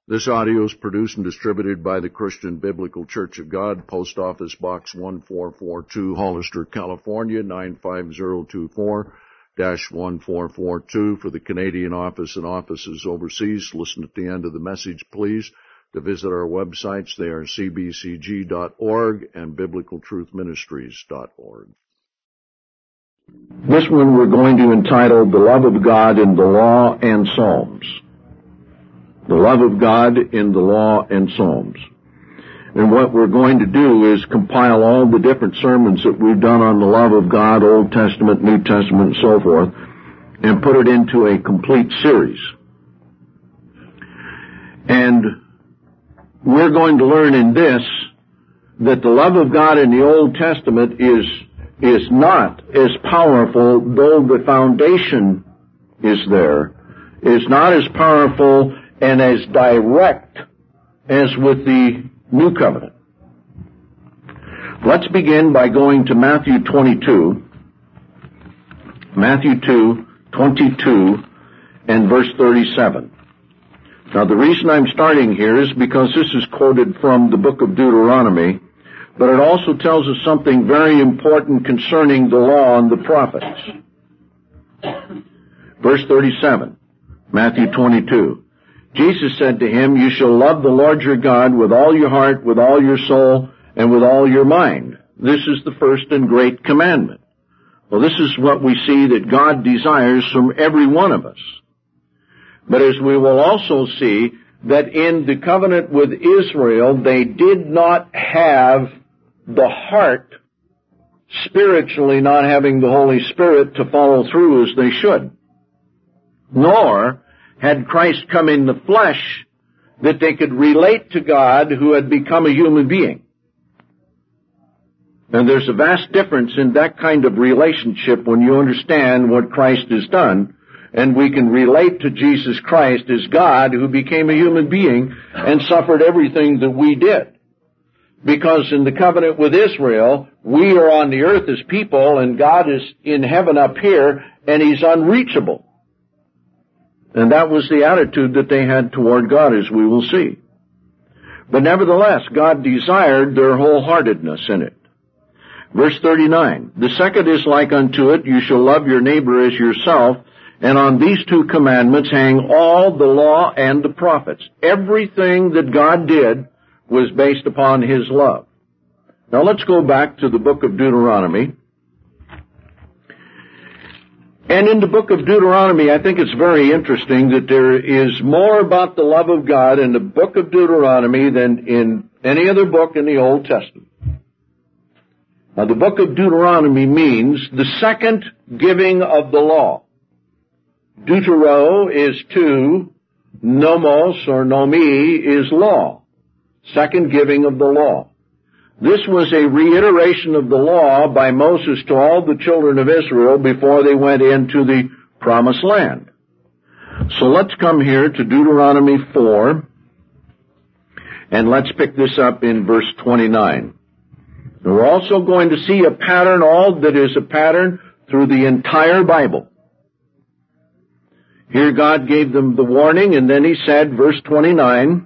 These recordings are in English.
This audio is produced and distributed by the Christian Biblical Church of God, Post Office Box 1442, Hollister, California, 95024-1442. For the Canadian office and offices overseas, listen at the end of the message, please, to visit our websites. They are cbcg.org and biblicaltruthministries.org. This one we're going to entitle The Love of God in the Law and Psalms. The love of God in the Law and Psalms. And what we're going to do is compile all the different sermons that we've done on the love of God, Old Testament, New Testament, and so forth, and put it into a complete series. And we're going to learn in this that the love of God in the Old Testament is not as powerful, though the foundation is there, is not as powerful and as direct as with the New Covenant. Let's begin by going to Matthew 22, Matthew 2:22 and verse 37. Now the reason I'm starting here is because this is quoted from the book of Deuteronomy, but it also tells us something very important concerning the law and the prophets. Verse 37, Matthew 22. Jesus said to him, "You shall love the Lord your God with all your heart, with all your soul, and with all your mind. This is the first and great commandment." Well, this is what we see that God desires from every one of us. But as we will also see, that in the covenant with Israel, they did not have the heart, spiritually not having the Holy Spirit to follow through as they should. Nor had Christ come in the flesh that they could relate to God who had become a human being. And there's a vast difference in that kind of relationship when you understand what Christ has done, and we can relate to Jesus Christ as God who became a human being and suffered everything that we did. Because in the covenant with Israel, we are on the earth as people, and God is in heaven up here, and He's unreachable. And that was the attitude that they had toward God, as we will see. But nevertheless, God desired their wholeheartedness in it. Verse 39, "The second is like unto it, you shall love your neighbor as yourself, and on these two commandments hang all the law and the prophets." Everything that God did was based upon His love. Now let's go back to the book of Deuteronomy. And in the book of Deuteronomy, I think it's very interesting that there is more about the love of God in the book of Deuteronomy than in any other book in the Old Testament. Now, the book of Deuteronomy means the second giving of the law. Deutero is two, nomos or nomi is law. Second giving of the law. This was a reiteration of the law by Moses to all the children of Israel before they went into the promised land. So let's come here to Deuteronomy 4, and let's pick this up in verse 29. And we're also going to see a pattern, all that is a pattern through the entire Bible. Here God gave them the warning, and then He said, verse 29,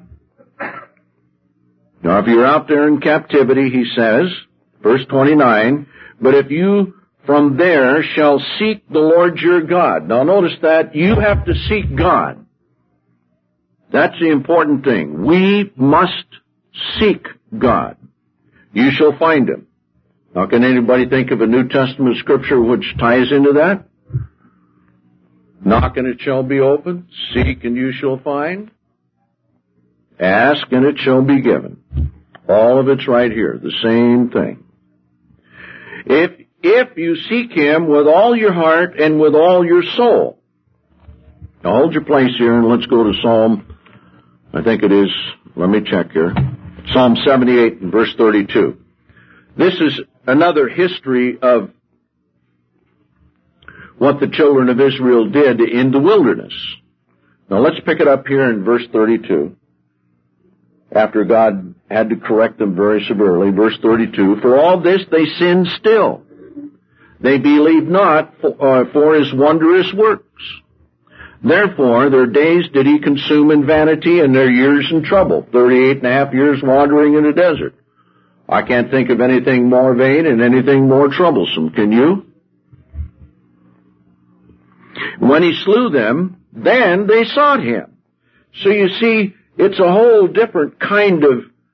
now, if you're out there in captivity, He says, verse 29, "But if you from there shall seek the Lord your God." Now, notice that you have to seek God. That's the important thing. We must seek God. "You shall find Him." Now, can anybody think of a New Testament scripture which ties into that? "Knock and it shall be opened. Seek and you shall find. Ask and it shall be given." All of it's right here, the same thing. If you seek Him with all your heart and with all your soul. Now hold your place here and let's go to Psalm, I think it is, let me check here, Psalm 78 and verse 32. This is another history of what the children of Israel did in the wilderness. Now let's pick it up here in verse 32. After God had to correct them very severely. Verse 32, "For all this they sinned still. They believed not for His wondrous works. Therefore, their days did he consume in vanity, and their years in trouble. 38.5 years wandering in the desert. I can't think of anything more vain and anything more troublesome. Can you? When he slew them, then they sought him. So you see, it's a whole different kind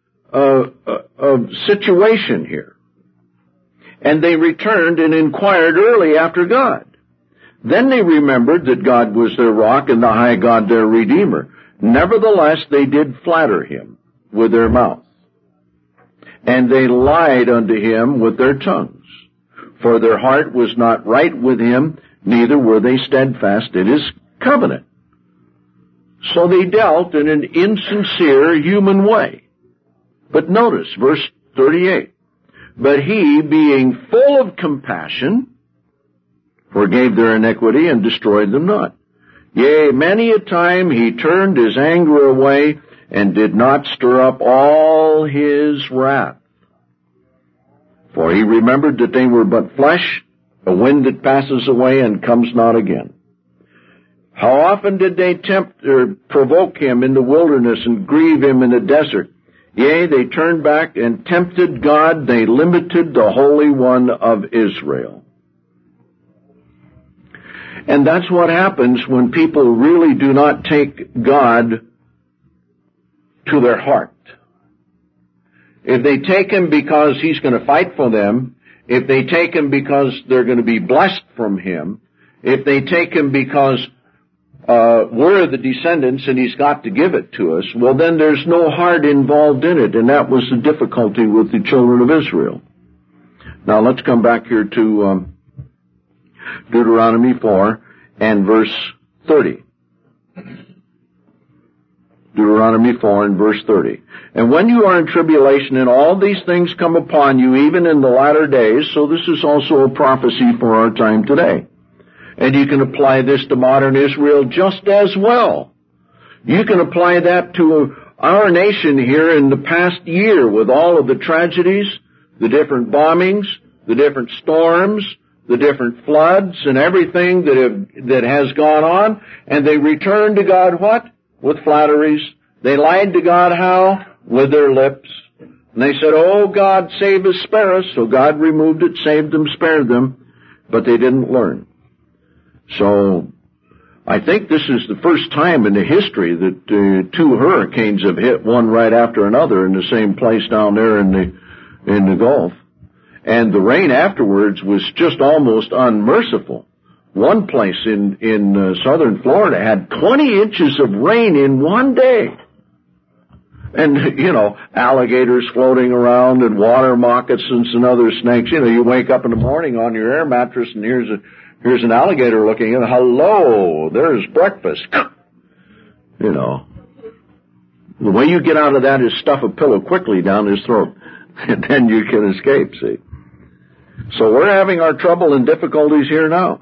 of situation here. And they returned and inquired early after God. Then they remembered that God was their rock and the high God their Redeemer. Nevertheless, they did flatter him with their mouth. And they lied unto him with their tongues. For their heart was not right with him, neither were they steadfast in his covenant. So they dealt in an insincere human way. But notice, verse 38. But he, being full of compassion, forgave their iniquity and destroyed them not. Yea, many a time he turned his anger away and did not stir up all his wrath. For he remembered that they were but flesh, a wind that passes away and comes not again. How often did they tempt or provoke him in the wilderness and grieve him in the desert? Yea, they turned back and tempted God. They limited the Holy One of Israel. And that's what happens when people really do not take God to their heart. If they take him because he's going to fight for them, if they take him because they're going to be blessed from him, if they take him because we're the descendants and he's got to give it to us, well, then there's no heart involved in it, and that was the difficulty with the children of Israel. Now let's come back here to Deuteronomy 4 and verse 30. Deuteronomy 4 and verse 30. And when you are in tribulation and all these things come upon you, even in the latter days, so this is also a prophecy for our time today. And you can apply this to modern Israel just as well. You can apply that to our nation here in the past year with all of the tragedies, the different bombings, the different storms, the different floods, and everything that has gone on. And they returned to God what? With flatteries. They lied to God how? With their lips. And they said, oh God, save us, spare us. So God removed it, saved them, spared them. But they didn't learn. So, I think this is the first time in the history that two hurricanes have hit, one right after another in the same place down there in the Gulf. And the rain afterwards was just almost unmerciful. One place in southern Florida had 20 inches of rain in one day. And, alligators floating around and water moccasins and other snakes. You wake up in the morning on your air mattress and here's an alligator looking in. Hello, there's breakfast. The way you get out of that is stuff a pillow quickly down his throat. And then you can escape, see. So we're having our trouble and difficulties here now.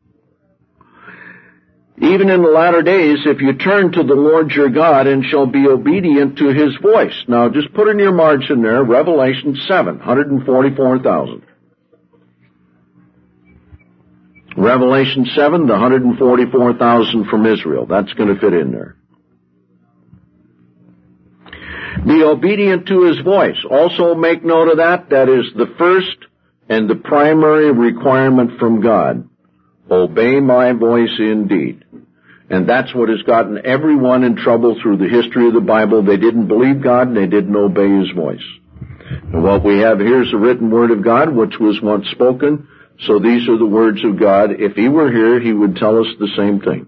Even in the latter days, if you turn to the Lord your God and shall be obedient to his voice. Now just put in your margin there, Revelation 7, 144,000. Revelation 7, the 144,000 from Israel. That's going to fit in there. Be obedient to his voice. Also make note of that. That is the first and the primary requirement from God. Obey my voice indeed. And that's what has gotten everyone in trouble through the history of the Bible. They didn't believe God and they didn't obey his voice. And what we have here is the written word of God, which was once spoken. So these are the words of God. If he were here, he would tell us the same thing.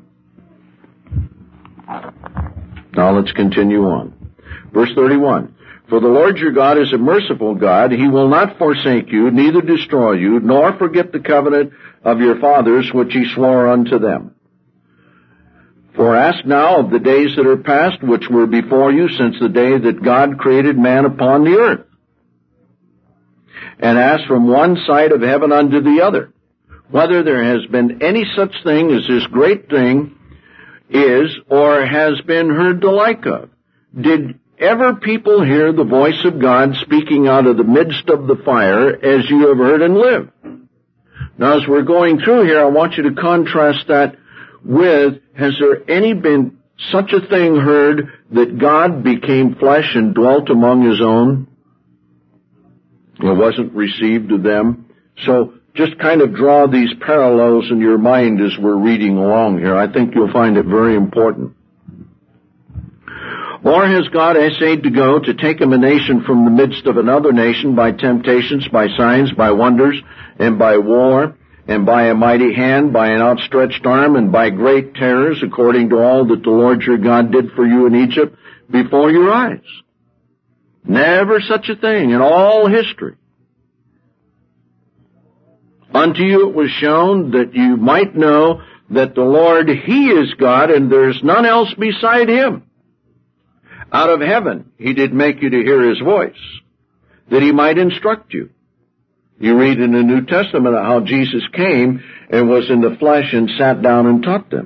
Now let's continue on. Verse 31. For the Lord your God is a merciful God. He will not forsake you, neither destroy you, nor forget the covenant of your fathers, which he swore unto them. For ask now of the days that are past, which were before you, since the day that God created man upon the earth. And ask from one side of heaven unto the other, whether there has been any such thing as this great thing is, or has been heard the like of. Did ever people hear the voice of God speaking out of the midst of the fire, as you have heard and lived? Now, as we're going through here, I want you to contrast that has there any been such a thing heard that God became flesh and dwelt among his own? It wasn't received of them. So just kind of draw these parallels in your mind as we're reading along here. I think you'll find it very important. Or has God essayed to go to take him a nation from the midst of another nation by temptations, by signs, by wonders, and by war, and by a mighty hand, by an outstretched arm, and by great terrors, according to all that the Lord your God did for you in Egypt before your eyes? Never such a thing in all history. Unto you it was shown that you might know that the Lord, he is God, and there is none else beside him. Out of heaven he did make you to hear his voice, that he might instruct you. You read in the New Testament how Jesus came and was in the flesh and sat down and taught them.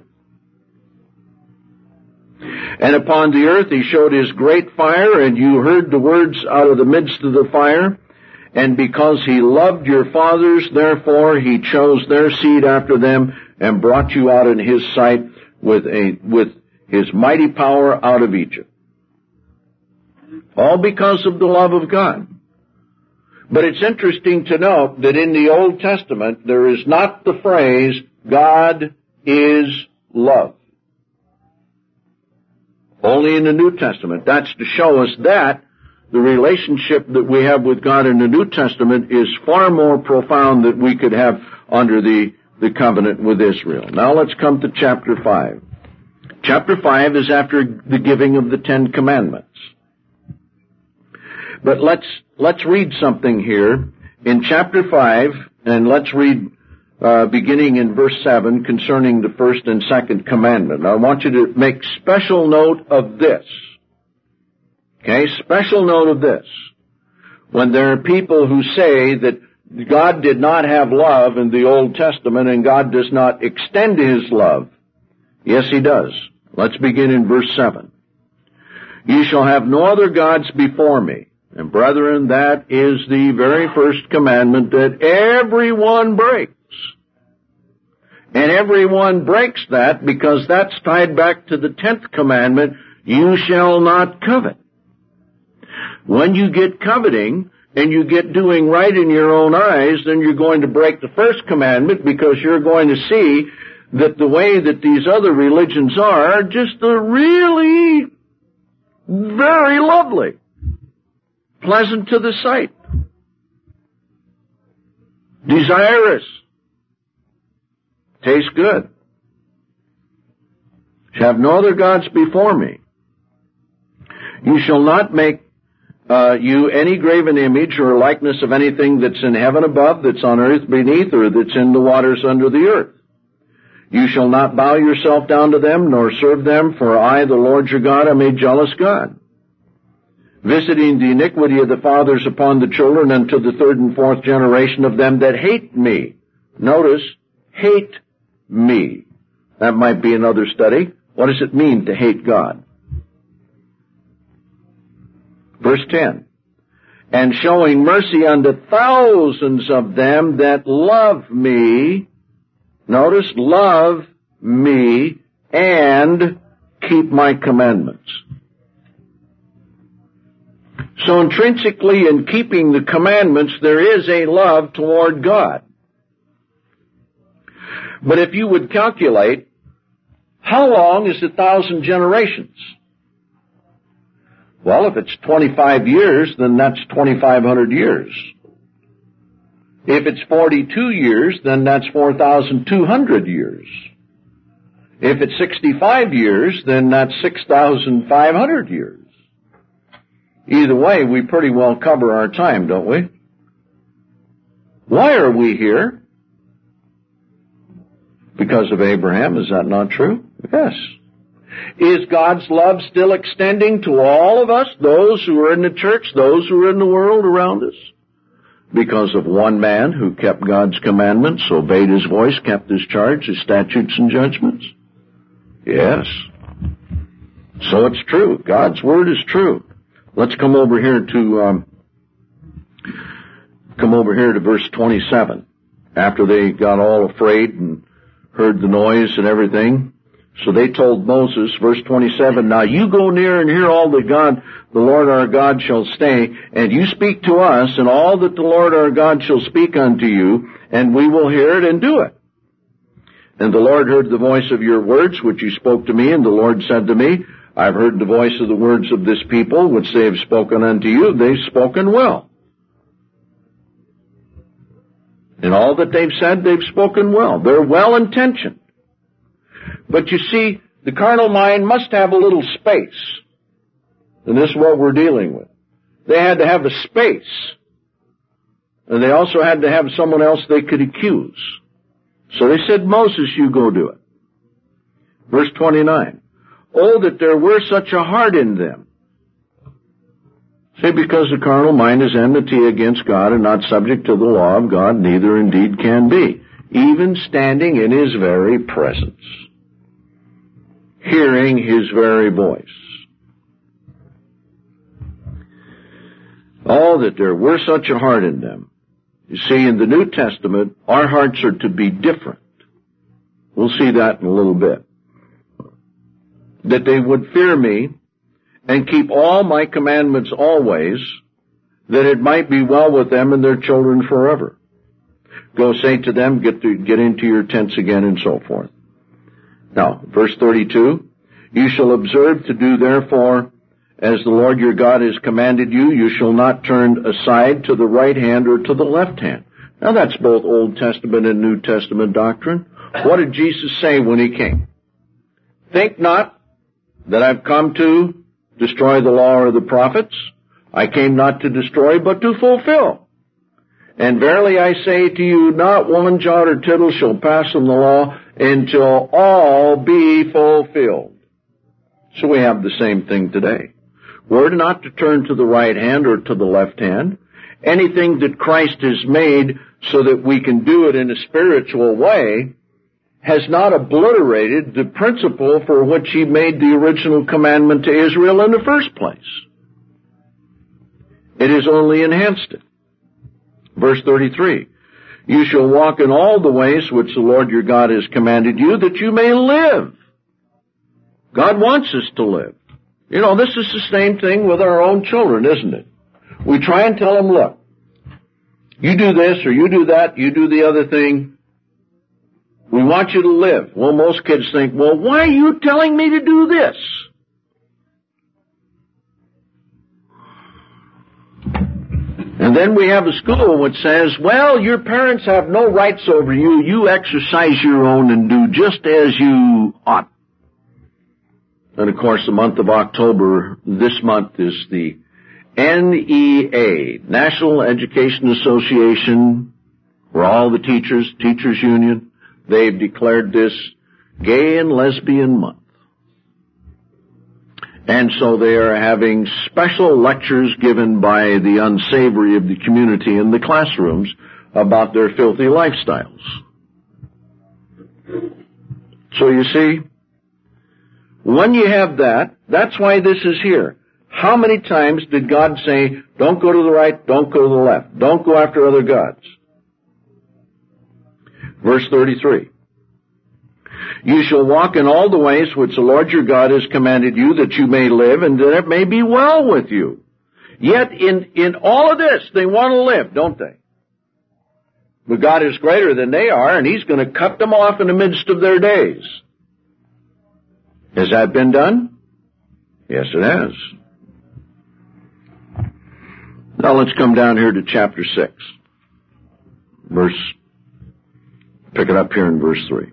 And upon the earth he showed his great fire, and you heard the words out of the midst of the fire. And because he loved your fathers, therefore he chose their seed after them and brought you out in his sight with his mighty power out of Egypt. All because of the love of God. But it's interesting to note that in the Old Testament there is not the phrase, God is love. Only in the New Testament. That's to show us that the relationship that we have with God in the New Testament is far more profound than we could have under the covenant with Israel. Now let's come to chapter 5. Chapter 5 is after the giving of the Ten Commandments. But let's read something here in chapter 5, and let's read beginning in verse 7 concerning the first and second commandment. Now I want you to make special note of this. Okay, special note of this. When there are people who say that God did not have love in the Old Testament and God does not extend his love. Yes, he does. Let's begin in verse 7. You shall have no other gods before me. And brethren, that is the very first commandment that everyone breaks. And everyone breaks that because that's tied back to the 10th commandment, you shall not covet. When you get coveting and you get doing right in your own eyes, then you're going to break the first commandment because you're going to see that the way that these other religions are just really very lovely, pleasant to the sight, desirous, tastes good. Shall have no other gods before me. You shall not make you any graven image or likeness of anything that's in heaven above, that's on earth beneath, or that's in the waters under the earth. You shall not bow yourself down to them, nor serve them, for I, the Lord your God, am a jealous God, visiting the iniquity of the fathers upon the children unto the third and fourth generation of them that hate me. Notice, hate me. That might be another study. What does it mean to hate God? Verse 10, and showing mercy unto thousands of them that love me, notice, love me, and keep my commandments. So intrinsically in keeping the commandments, there is a love toward God. But if you would calculate, how long is 1,000 generations? Well, if it's 25 years, then that's 2,500 years. If it's 42 years, then that's 4,200 years. If it's 65 years, then that's 6,500 years. Either way, we pretty well cover our time, don't we? Why are we here? Because of Abraham, is that not true? Yes. Is God's love still extending to all of us, those who are in the church, those who are in the world around us? Because of one man who kept God's commandments, obeyed his voice, kept his charge, his statutes and judgments? Yes. So it's true. God's word is true. Let's come over here to verse 27. After they got all afraid and heard the noise and everything. So they told Moses, verse 27, now you go near and hear all that God, the Lord our God shall say, and you speak to us, and all that the Lord our God shall speak unto you, and we will hear it and do it. And the Lord heard the voice of your words, which you spoke to me, and the Lord said to me, I've heard the voice of the words of this people, which they have spoken unto you. They've spoken well. In all that they've said, they've spoken well. They're well-intentioned. But you see, the carnal mind must have a little space. And this is what we're dealing with. They had to have a space. And they also had to have someone else they could accuse. So they said, Moses, you go do it. Verse 29. Oh, that there were such a heart in them. See, because the carnal mind is enmity against God and not subject to the law of God, neither indeed can be, even standing in His very presence, hearing His very voice. Oh, that there were such a heart in them. You see, in the New Testament, our hearts are to be different. We'll see that in a little bit. That they would fear me and keep all my commandments always, that it might be well with them and their children forever. Go say to them, get into your tents again, and so forth. Now, verse 32, you shall observe to do therefore as the Lord your God has commanded you. You shall not turn aside to the right hand or to the left hand. Now that's both Old Testament and New Testament doctrine. What did Jesus say when He came? Think not that I've come to destroy the law or the prophets. I came not to destroy, but to fulfill. And verily I say to you, not one jot or tittle shall pass from the law until all be fulfilled. So we have the same thing today. We're not to turn to the right hand or to the left hand. Anything that Christ has made so that we can do it in a spiritual way has not obliterated the principle for which He made the original commandment to Israel in the first place. It has only enhanced it. Verse 33, you shall walk in all the ways which the Lord your God has commanded you, that you may live. God wants us to live. You know, this is the same thing with our own children, isn't it? We try and tell them, look, you do this or you do that, you do the other thing. We want you to live. Well, most kids think, well, why are you telling me to do this? And then we have a school which says, well, your parents have no rights over you. You exercise your own and do just as you ought. And of course, the month of October, this month is the NEA, National Education Association, where all the teachers union, they've declared this Gay and Lesbian Month. And so they are having special lectures given by the unsavory of the community in the classrooms about their filthy lifestyles. So you see, when you have that, that's why this is here. How many times did God say, don't go to the right, don't go to the left, don't go after other gods? Verse 33. You shall walk in all the ways which the Lord your God has commanded you, that you may live, and that it may be well with you. Yet in all of this, they want to live, don't they? But God is greater than they are, and He's going to cut them off in the midst of their days. Has that been done? Yes, it has. Now let's come down here to chapter 6. Pick it up here in verse 3.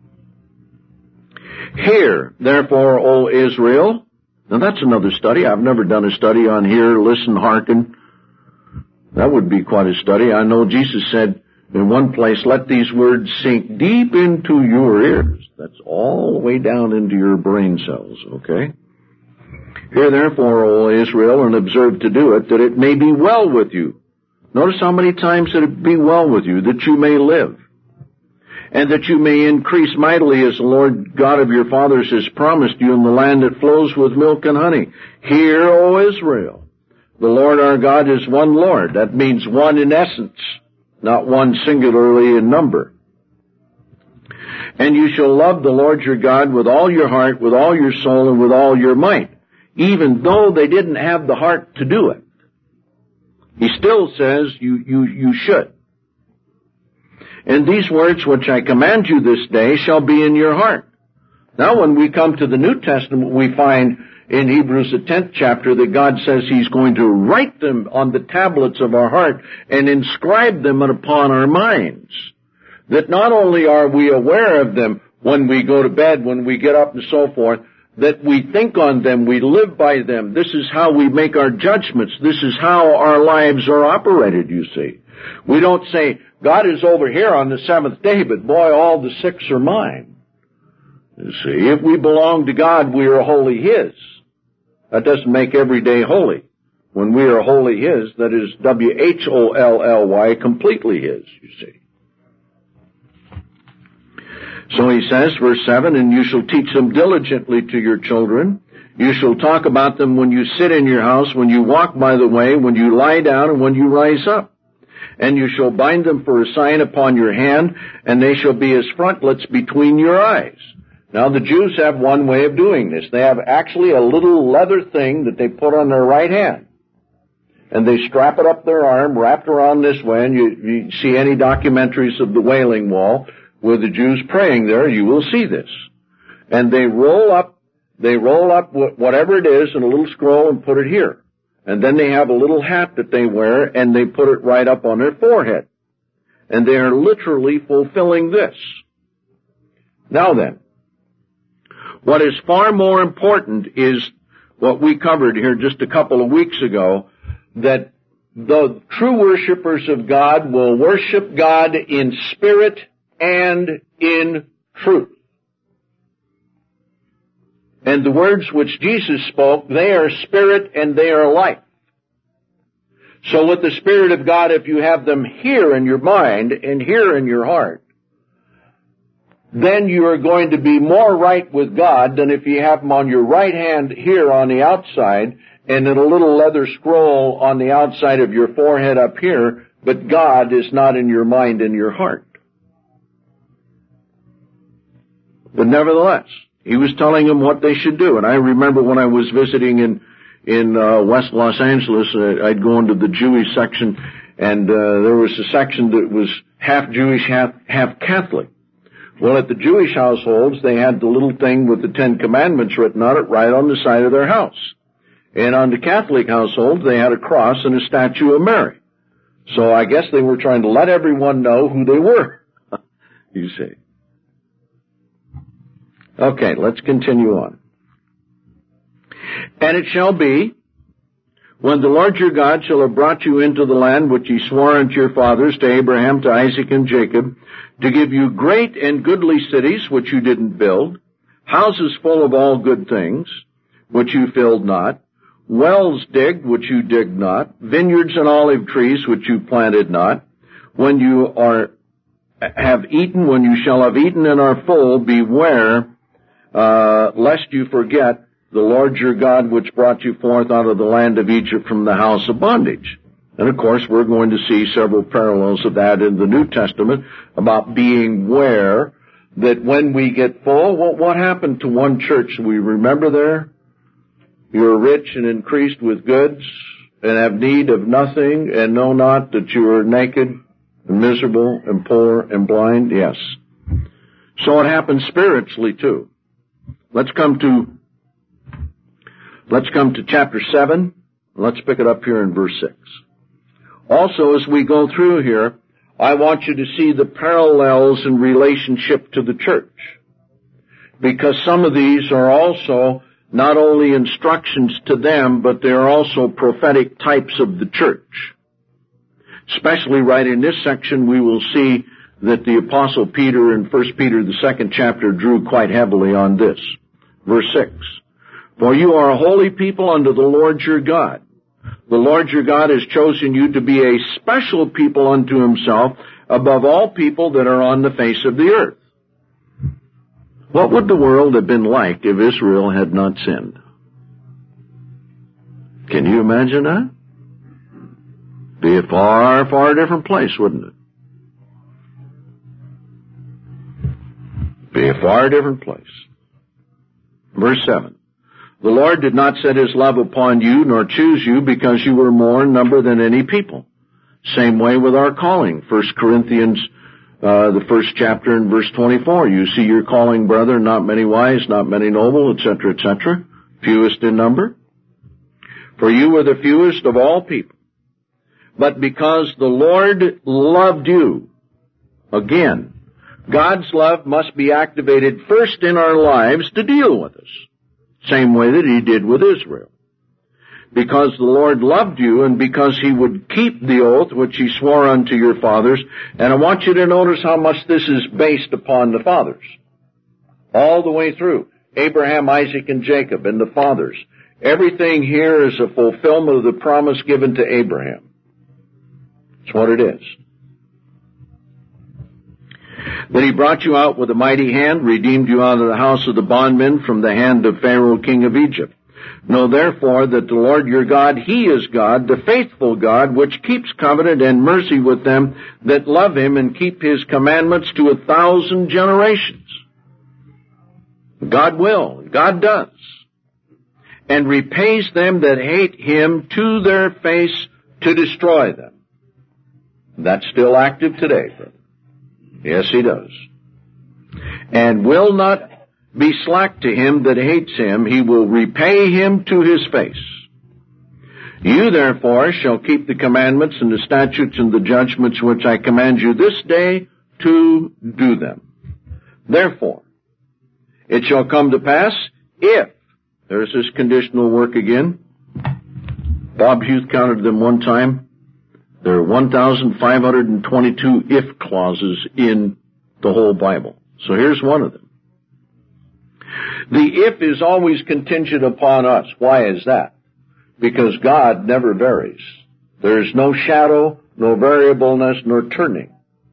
Hear, therefore, O Israel. Now that's another study. I've never done a study on hear, listen, hearken. That would be quite a study. I know Jesus said in one place, let these words sink deep into your ears. That's all the way down into your brain cells, okay? Hear therefore, O Israel, and observe to do it, that it may be well with you. Notice how many times that it be well with you, that you may live, and that you may increase mightily as the Lord God of your fathers has promised you in the land that flows with milk and honey. Hear, O Israel, the Lord our God is one Lord. That means one in essence, not one singularly in number. And you shall love the Lord your God with all your heart, with all your soul, and with all your might, even though they didn't have the heart to do it. He still says you should. And these words which I command you this day shall be in your heart. Now when we come to the New Testament, we find in Hebrews the 10th chapter that God says He's going to write them on the tablets of our heart and inscribe them upon our minds. That not only are we aware of them when we go to bed, when we get up and so forth, that we think on them, we live by them. This is how we make our judgments. This is how our lives are operated, you see. We don't say, God is over here on the seventh day, but boy, all the six are mine. You see, if we belong to God, we are wholly His. That doesn't make every day holy. When we are wholly His, that is W-H-O-L-L-Y, completely His, you see. So he says, verse 7, and you shall teach them diligently to your children. You shall talk about them when you sit in your house, when you walk by the way, when you lie down, and when you rise up. And you shall bind them for a sign upon your hand, and they shall be as frontlets between your eyes. Now the Jews have one way of doing this. They have actually a little leather thing that they put on their right hand. And they strap it up their arm, wrapped around this way, and you see any documentaries of the Wailing Wall, with the Jews praying there, you will see this. And they roll up whatever it is in a little scroll and put it here. And then they have a little hat that they wear and they put it right up on their forehead. And they are literally fulfilling this. Now then, what is far more important is what we covered here just a couple of weeks ago, that the true worshipers of God will worship God in spirit and in truth. And the words which Jesus spoke, they are spirit and they are life. So with the Spirit of God, if you have them here in your mind and here in your heart, then you are going to be more right with God than if you have them on your right hand here on the outside and in a little leather scroll on the outside of your forehead up here, but God is not in your mind and your heart. But nevertheless, he was telling them what they should do. And I remember when I was visiting in West Los Angeles, I'd go into the Jewish section, and there was a section that was half Jewish, half Catholic. Well, at the Jewish households, they had the little thing with the Ten Commandments written on it right on the side of their house. And on the Catholic households, they had a cross and a statue of Mary. So I guess they were trying to let everyone know who they were, you see. Okay, let's continue on. And it shall be, when the Lord your God shall have brought you into the land which he swore unto your fathers, to Abraham, to Isaac, and Jacob, to give you great and goodly cities which you didn't build, houses full of all good things, which you filled not, wells digged which you digged not, vineyards and olive trees which you planted not, when you have eaten, when you shall have eaten and are full, beware, lest you forget the Lord your God which brought you forth out of the land of Egypt from the house of bondage. And of course we're going to see several parallels of that in the New Testament about being aware that when we get full, what happened to one church? We remember there? You are rich and increased with goods and have need of nothing and know not that you are naked and miserable and poor and blind. Yes. So it happens spiritually too. Let's come to chapter 7. Let's pick it up here in verse 6. Also, as we go through here, I want you to see the parallels in relationship to the church. Because some of these are also not only instructions to them, but they're also prophetic types of the church. Especially right in this section, we will see that the Apostle Peter in 1 Peter, the 2nd chapter, drew quite heavily on this. Verse 6. For you are a holy people unto the Lord your God. The Lord your God has chosen you to be a special people unto himself above all people that are on the face of the earth. What would the world have been like if Israel had not sinned? Can you imagine that? Be a far, far different place, wouldn't it? be a far different place. Verse 7. The Lord did not set his love upon you, nor choose you, because you were more in number than any people. Same way with our calling. 1 Corinthians, the first chapter and verse 24. You see your calling, brethren, not many wise, not many noble, etc., etc., fewest in number. For you were the fewest of all people. But because the Lord loved you, again, God's love must be activated first in our lives to deal with us. Same way that he did with Israel. Because the Lord loved you and because he would keep the oath which he swore unto your fathers. And I want you to notice how much this is based upon the fathers. All the way through. Abraham, Isaac, and Jacob, and the fathers. Everything here is a fulfillment of the promise given to Abraham. That's what it is. That he brought you out with a mighty hand, redeemed you out of the house of the bondmen from the hand of Pharaoh, king of Egypt. Know therefore that the Lord your God, he is God, the faithful God, which keeps covenant and mercy with them that love him and keep his commandments to 1,000 generations. God will, God does, and repays them that hate him to their face to destroy them. That's still active today, brother. Yes, he does. And will not be slack to him that hates him. He will repay him to his face. You therefore shall keep the commandments and the statutes and the judgments which I command you this day to do them. Therefore, it shall come to pass if, there's this conditional work again. Bob Hughes counted them one time. There are 1,522 if clauses in the whole Bible. So here's one of them. The if is always contingent upon us. Why is that? Because God never varies. There is no shadow, no variableness, nor turning.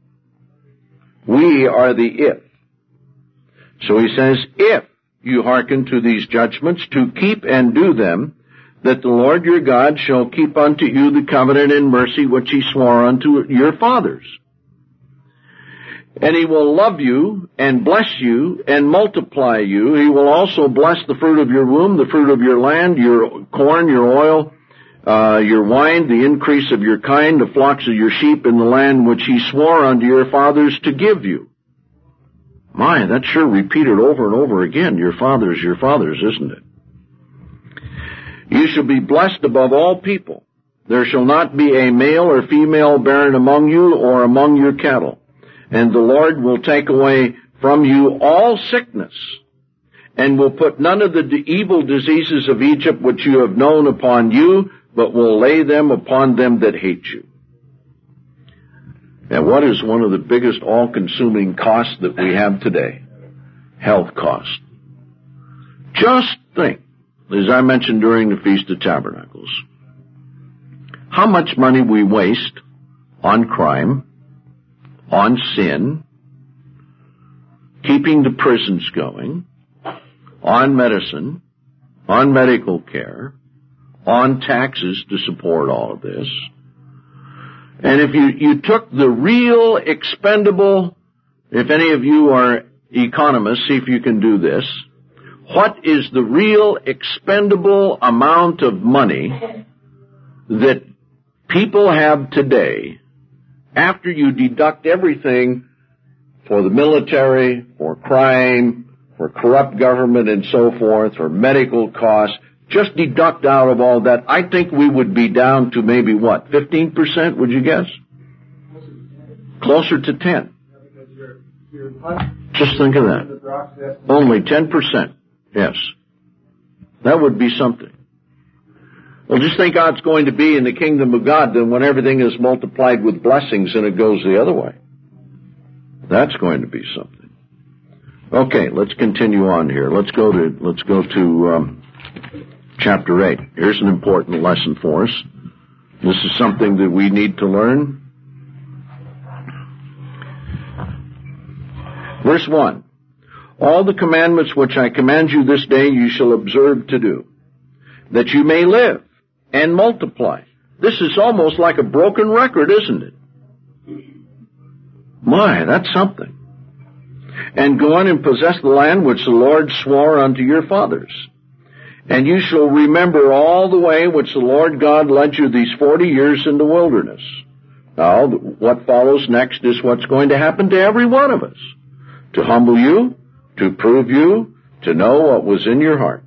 We are the if. So he says, if you hearken to these judgments to keep and do them, that the Lord your God shall keep unto you the covenant and mercy which he swore unto your fathers. And he will love you and bless you and multiply you. He will also bless the fruit of your womb, the fruit of your land, your corn, your oil, your wine, the increase of your kind, the flocks of your sheep in the land which he swore unto your fathers to give you. My, that's sure repeated over and over again. Your fathers, isn't it? You shall be blessed above all people. There shall not be a male or female barren among you or among your cattle. And the Lord will take away from you all sickness, and will put none of the evil diseases of Egypt which you have known upon you, but will lay them upon them that hate you. Now, what is one of the biggest all-consuming costs that we have today? Health costs. Just think, as I mentioned during the Feast of Tabernacles, how much money we waste on crime, on sin, keeping the prisons going, on medicine, on medical care, on taxes to support all of this. And if you took the real expendable, if any of you are economists, see if you can do this, what is the real expendable amount of money that people have today after you deduct everything for the military, for crime, for corrupt government and so forth, for medical costs? Just deduct out of all that, I think we would be down to maybe what, 15%, would you guess? Closer to 10. Just think of that. Only 10%. Yes. That would be something. Well, just think how it's going to be in the kingdom of God then when everything is multiplied with blessings and it goes the other way. That's going to be something. Okay, let's continue on here. Let's go to chapter 8. Here's an important lesson for us. This is something that we need to learn. Verse 1. All the commandments which I command you this day you shall observe to do, that you may live and multiply. This is almost like a broken record, isn't it? My, that's something. and go in and possess the land which the Lord swore unto your fathers. And you shall remember all the way which the Lord God led you these 40 years in the wilderness. Now, what follows next is what's going to happen to every one of us. To humble you, to prove you, to know what was in your heart.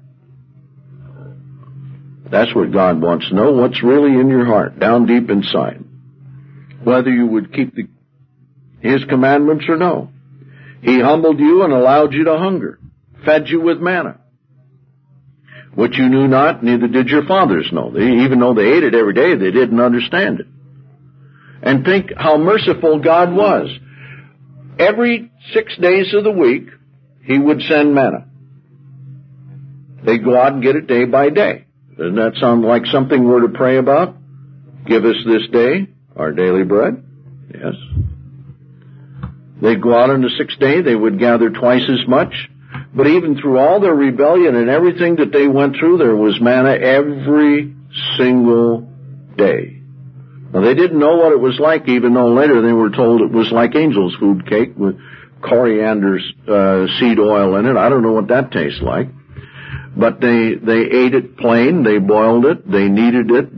That's what God wants to know, what's really in your heart, down deep inside. Whether you would keep His commandments or no. He humbled you and allowed you to hunger, fed you with manna, which you knew not, neither did your fathers know. Even though they ate it every day, they didn't understand it. And think how merciful God was. Every 6 days of the week, He would send manna. They'd go out and get it day by day. Doesn't that sound like something we're to pray about? Give us this day our daily bread. Yes. They'd go out on the 6th day. They would gather twice as much. But even through all their rebellion and everything that they went through, there was manna every single day. Now, they didn't know what it was like, even though later they were told it was like angel's food cake with coriander seed oil in it. I don't know what that tastes like. But they ate it plain. They boiled it. They kneaded it.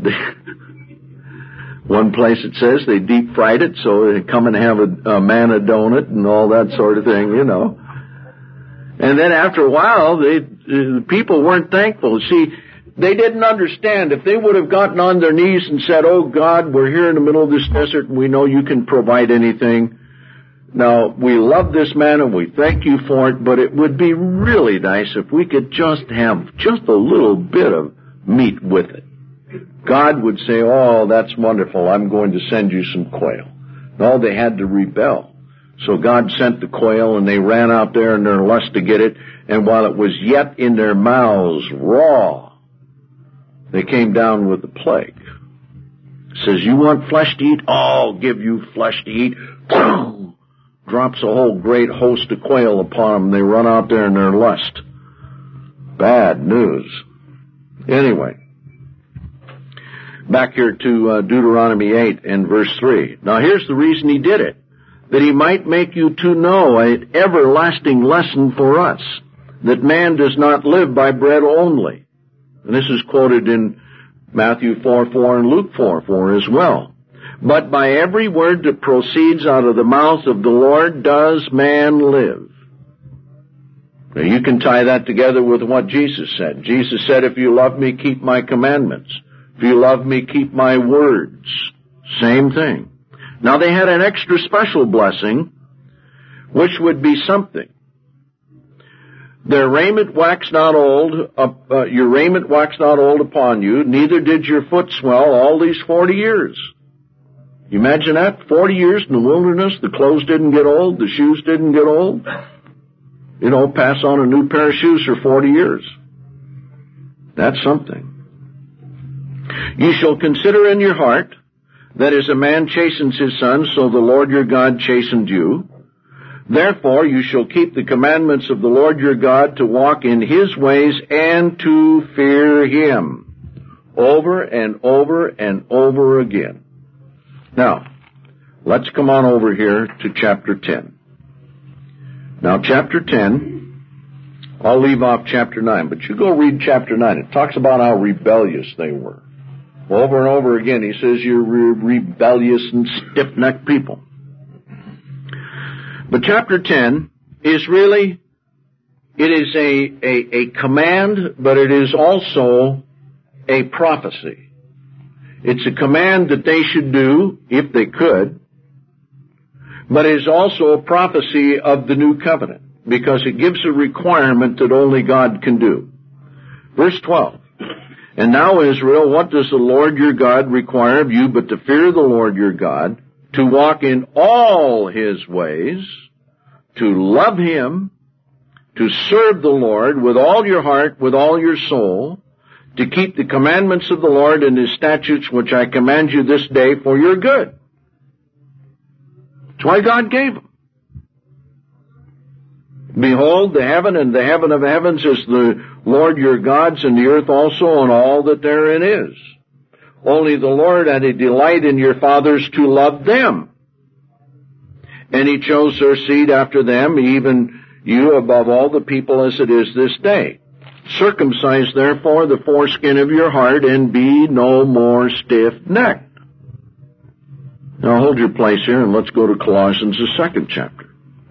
One place it says they deep fried it, so they come and have a manna donut and all that sort of thing, you know. And then after a while, the people weren't thankful. See, they didn't understand. If they would have gotten on their knees and said, "Oh God, we're here in the middle of this desert and we know you can provide anything. Now, we love this manna and we thank you for it, but it would be really nice if we could just have just a little bit of meat with it." God would say, "Oh, that's wonderful. I'm going to send you some quail." No, they had to rebel. So God sent the quail, and they ran out there in their lust to get it, and while it was yet in their mouths raw, they came down with the plague. It says, "You want flesh to eat? Oh, I'll give you flesh to eat." Boom! Drops a whole great host of quail upon them. They run out there in their lust. Bad news. Anyway, back here to Deuteronomy 8 and verse 3. Now here's the reason He did it. That He might make you to know an everlasting lesson for us, that man does not live by bread only. And this is quoted in Matthew 4:4 and Luke 4:4 as well. But by every word that proceeds out of the mouth of the Lord does man live. Now you can tie that together with what Jesus said. Jesus said, "If you love me, keep my commandments. If you love me, keep my words." Same thing. Now they had an extra special blessing, which would be something. Their raiment waxed not old, your raiment waxed not old upon you, neither did your foot swell all these 40 years. You imagine that? 40 years in the wilderness, the clothes didn't get old, the shoes didn't get old. You know, pass on a new pair of shoes for 40 years. That's something. You shall consider in your heart that as a man chastens his son, so the Lord your God chastened you. Therefore you shall keep the commandments of the Lord your God to walk in His ways and to fear Him. Over and over and over again. Now, let's come on over here to chapter 10. Now, chapter 10, I'll leave off chapter 9, but you go read chapter 9. It talks about how rebellious they were. Over and over again, He says you're rebellious and stiff-necked people. But chapter 10 is really, it is a command, but it is also a prophecy. It's a command that they should do, if they could, but it is also a prophecy of the new covenant, because it gives a requirement that only God can do. Verse 12. And now, Israel, what does the Lord your God require of you but to fear the Lord your God, to walk in all His ways, to love Him, to serve the Lord with all your heart, with all your soul, to keep the commandments of the Lord and His statutes which I command you this day for your good. That's why God gave them. Behold, the heaven and the heaven of heavens is the Lord your God's, and the earth also, and all that therein is. Only the Lord had a delight in your fathers to love them, And he chose their seed after them, even you above all the people as it is this day. Circumcise therefore the foreskin of your heart, and be no more stiff-necked. Now hold your place here, and let's go to Colossians, the 2nd chapter.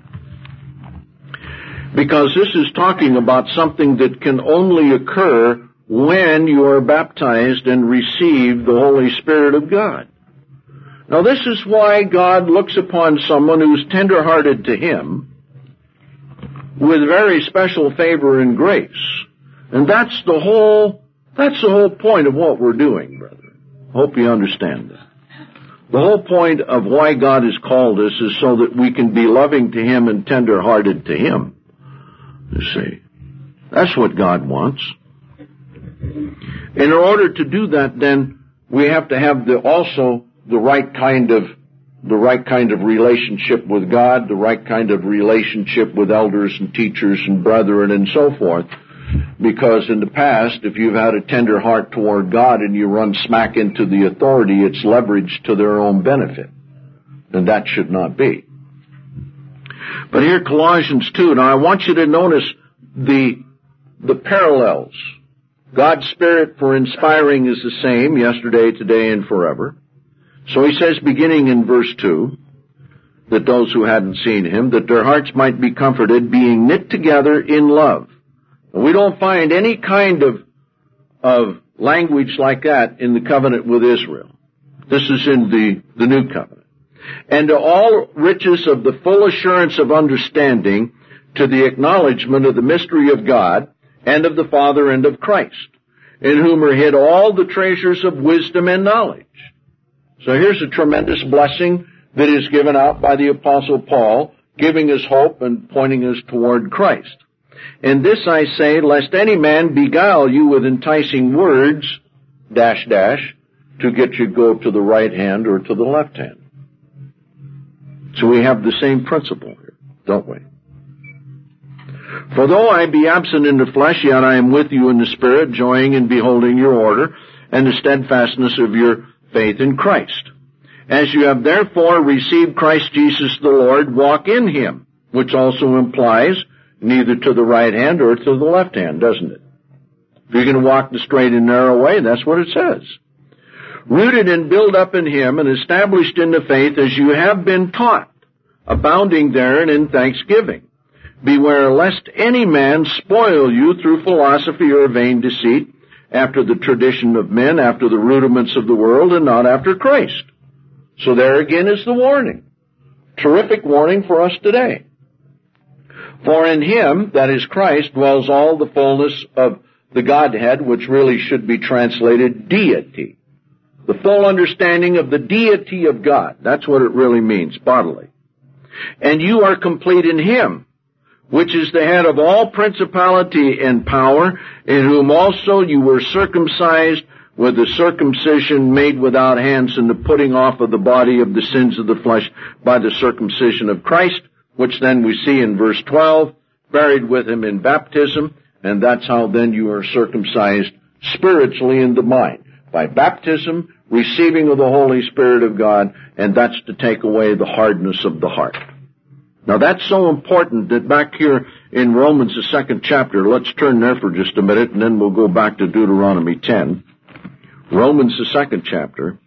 Because this is talking about something that can only occur when you are baptized and receive the Holy Spirit of God. Now this is why God looks upon someone who's tender-hearted to Him with very special favor and grace. And that's the whole point of what we're doing, brethren. Hope you understand that. The whole point of why God has called us is so that we can be loving to Him and tender-hearted to Him. You see, that's what God wants. In order to do that, then we have to have also the right kind of relationship with God, the right kind of relationship with elders and teachers and brethren and so forth. Because in the past, if you've had a tender heart toward God and you run smack into the authority, it's leveraged to their own benefit. And that should not be. But here, Colossians 2, now I want you to notice the parallels. God's Spirit for inspiring is the same yesterday, today, and forever. So he says, beginning in verse 2, that those who hadn't seen Him, that their hearts might be comforted, being knit together in love. And we don't find any kind of language like that in the covenant with Israel. This is in the new covenant. And to all riches of the full assurance of understanding, to the acknowledgement of the mystery of God, and of the Father, and of Christ, in whom are hid all the treasures of wisdom and knowledge. So here's a tremendous blessing that is given out by the Apostle Paul, giving us hope and pointing us toward Christ. And this I say, lest any man beguile you with enticing words, ... to get you go to the right hand or to the left hand. So we have the same principle here, don't we? For though I be absent in the flesh, yet I am with you in the Spirit, joying in beholding your order, and the steadfastness of your faith in Christ. As you have therefore received Christ Jesus the Lord, walk in Him, which also implies neither to the right hand or to the left hand, doesn't it? If you're going to walk the straight and narrow way, that's what it says. Rooted and built up in Him and established in the faith as you have been taught, abounding therein in thanksgiving. Beware lest any man spoil you through philosophy or vain deceit, after the tradition of men, after the rudiments of the world, and not after Christ. So there again is the warning. Terrific warning for us today. For in Him, that is Christ, dwells all the fullness of the Godhead, which really should be translated deity. The full understanding of the deity of God. That's what it really means, bodily. And you are complete in Him, which is the head of all principality and power, in whom also you were circumcised with the circumcision made without hands, and the putting off of the body of the sins of the flesh by the circumcision of Christ, which then we see in verse 12, buried with Him in baptism, and that's how then you are circumcised spiritually in the mind. By baptism, receiving of the Holy Spirit of God, and that's to take away the hardness of the heart. Now that's so important that back here in Romans, the 2nd chapter, let's turn there for just a minute, and then we'll go back to Deuteronomy 10. Romans, the 2nd chapter.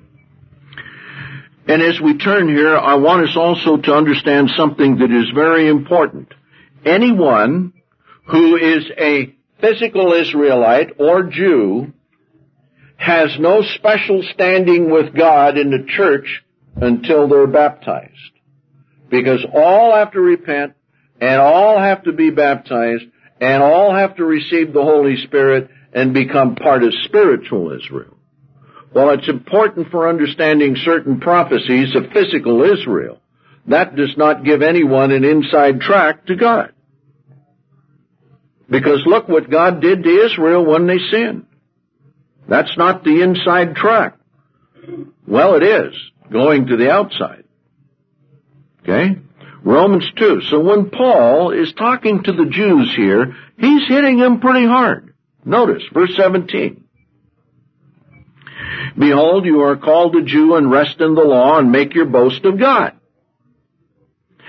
And as we turn here, I want us also to understand something that is very important. Anyone who is a physical Israelite or Jew has no special standing with God in the church until they're baptized. Because all have to repent, and all have to be baptized, and all have to receive the Holy Spirit and become part of spiritual Israel. Well, it's important for understanding certain prophecies of physical Israel. That does not give anyone an inside track to God. Because look what God did to Israel when they sinned. That's not the inside track. Well, it is, going to the outside. Okay? Romans 2. So when Paul is talking to the Jews here, he's hitting them pretty hard. Notice, verse 17. Behold, you are called a Jew and rest in the law and make your boast of God.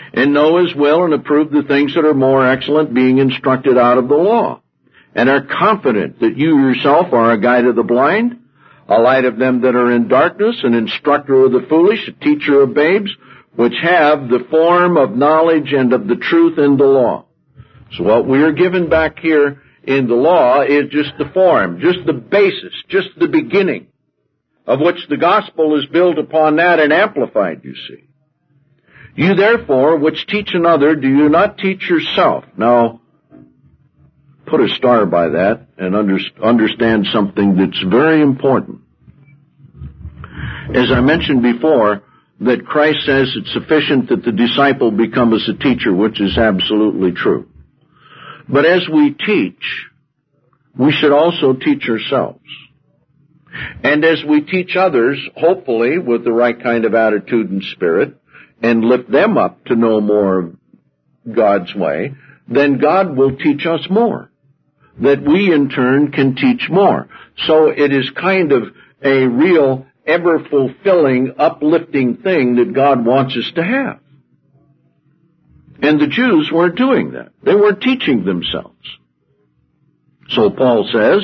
and know His will and approve the things that are more excellent, being instructed out of the law, and are confident that you yourself are a guide of the blind, a light of them that are in darkness, an instructor of the foolish, a teacher of babes, which have the form of knowledge and of the truth in the law. So what we are given back here in the law is just the form, just the basis, just the beginning, of which the gospel is built upon that and amplified, you see. You therefore, which teach another, do you not teach yourself? Now, put a star by that and understand something that's very important. As I mentioned before, that Christ says it's sufficient that the disciple become as a teacher, which is absolutely true. But as we teach, we should also teach ourselves. And as we teach others, hopefully with the right kind of attitude and spirit, and lift them up to know more of God's way, then God will teach us more, that we in turn can teach more. So it is kind of a real, ever-fulfilling, uplifting thing that God wants us to have. And the Jews weren't doing that. They weren't teaching themselves. So Paul says,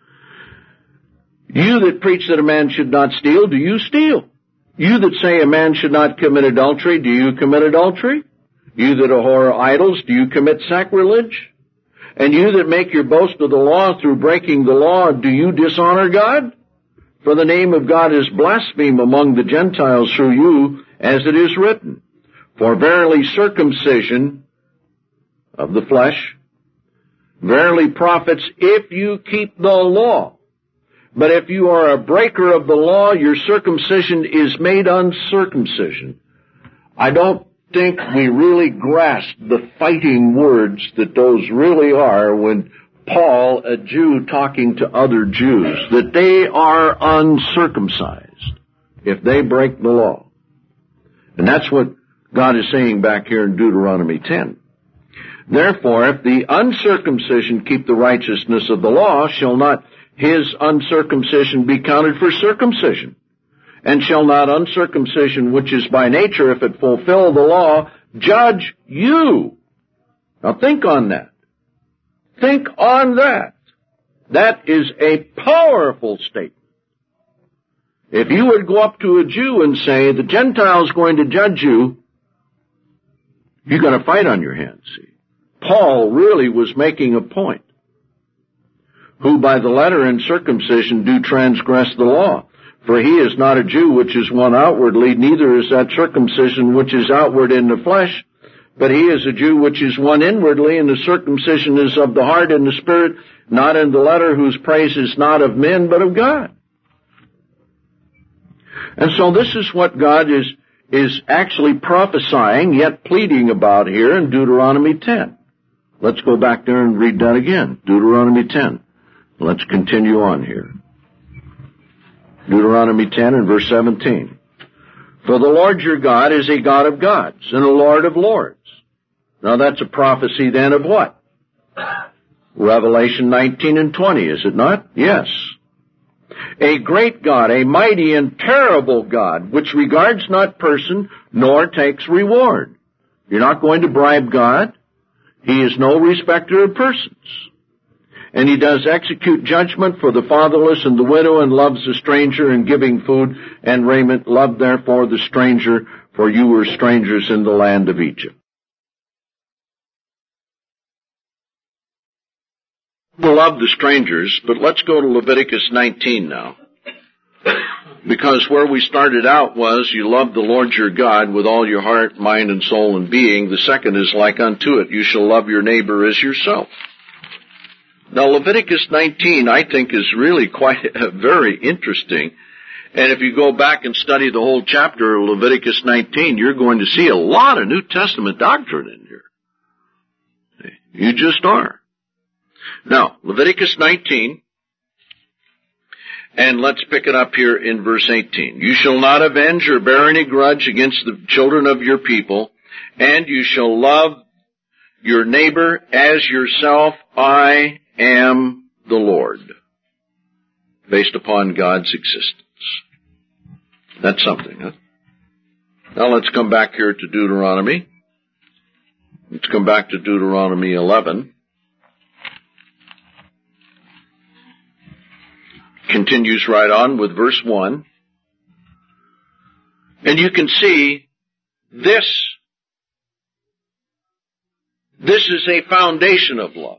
you that preach that a man should not steal, do you steal? You that say a man should not commit adultery, do you commit adultery? You that abhor idols, do you commit sacrilege? And you that make your boast of the law through breaking the law, do you dishonor God? For the name of God is blasphemed among the Gentiles through you, as it is written. For verily circumcision of the flesh verily profits if you keep the law. But if you are a breaker of the law, your circumcision is made uncircumcision. I don't think we really grasp the fighting words that those really are when Paul, a Jew talking to other Jews, that they are uncircumcised if they break the law. And that's what God is saying back here in Deuteronomy 10. Therefore, if the uncircumcision keep the righteousness of the law, shall not his uncircumcision be counted for circumcision? And shall not uncircumcision, which is by nature, if it fulfill the law, judge you? Now think on that. Think on that. That is a powerful statement. If you would go up to a Jew and say, the Gentile's going to judge you, you're going to fight on your hands, see. Paul really was making a point. Who by the letter and circumcision do transgress the law. For he is not a Jew which is one outwardly, neither is that circumcision which is outward in the flesh, but he is a Jew which is one inwardly, and the circumcision is of the heart and the spirit, not in the letter, whose praise is not of men, but of God. And so this is what God is actually prophesying, yet pleading about here in Deuteronomy 10. Let's go back there and read that again. Deuteronomy 10. Let's continue on here. Deuteronomy 10 and verse 17. For the Lord your God is a God of gods and a Lord of lords. Now that's a prophecy then of what? Revelation 19 and 20, is it not? Yes. A great God, a mighty and terrible God, which regards not person, nor takes reward. You're not going to bribe God. He is no respecter of persons. And he does execute judgment for the fatherless and the widow, and loves the stranger, and giving food and raiment. Love therefore the stranger, for you were strangers in the land of Egypt. We'll love the strangers, but let's go to Leviticus 19 now. Because where we started out was, you love the Lord your God with all your heart, mind, and soul and being. The second is like unto it. You shall love your neighbor as yourself. Now Leviticus 19, I think, is really quite very interesting. And if you go back and study the whole chapter of Leviticus 19, you're going to see a lot of New Testament doctrine in here. You just are. Now, Leviticus 19, and let's pick it up here in verse 18. You shall not avenge or bear any grudge against the children of your people, and you shall love your neighbor as yourself. I am the Lord. Based upon God's existence. That's something, huh? Now let's come back here to Deuteronomy Let's come back to Deuteronomy 11. Continues right on with verse 1. And you can see this is a foundation of love.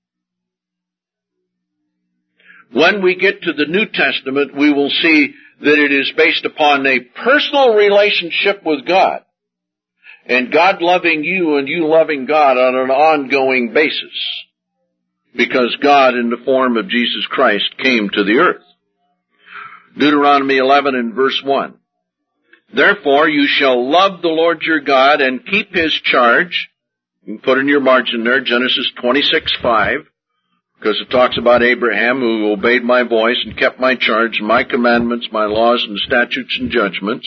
When we get to the New Testament, we will see that it is based upon a personal relationship with God, and God loving you and you loving God on an ongoing basis, because God in the form of Jesus Christ came to the earth. Deuteronomy 11 and verse 1. Therefore you shall love the Lord your God and keep his charge. You can put in your margin there, Genesis 26:5, because it talks about Abraham who obeyed my voice and kept my charge and my commandments, my laws and statutes and judgments.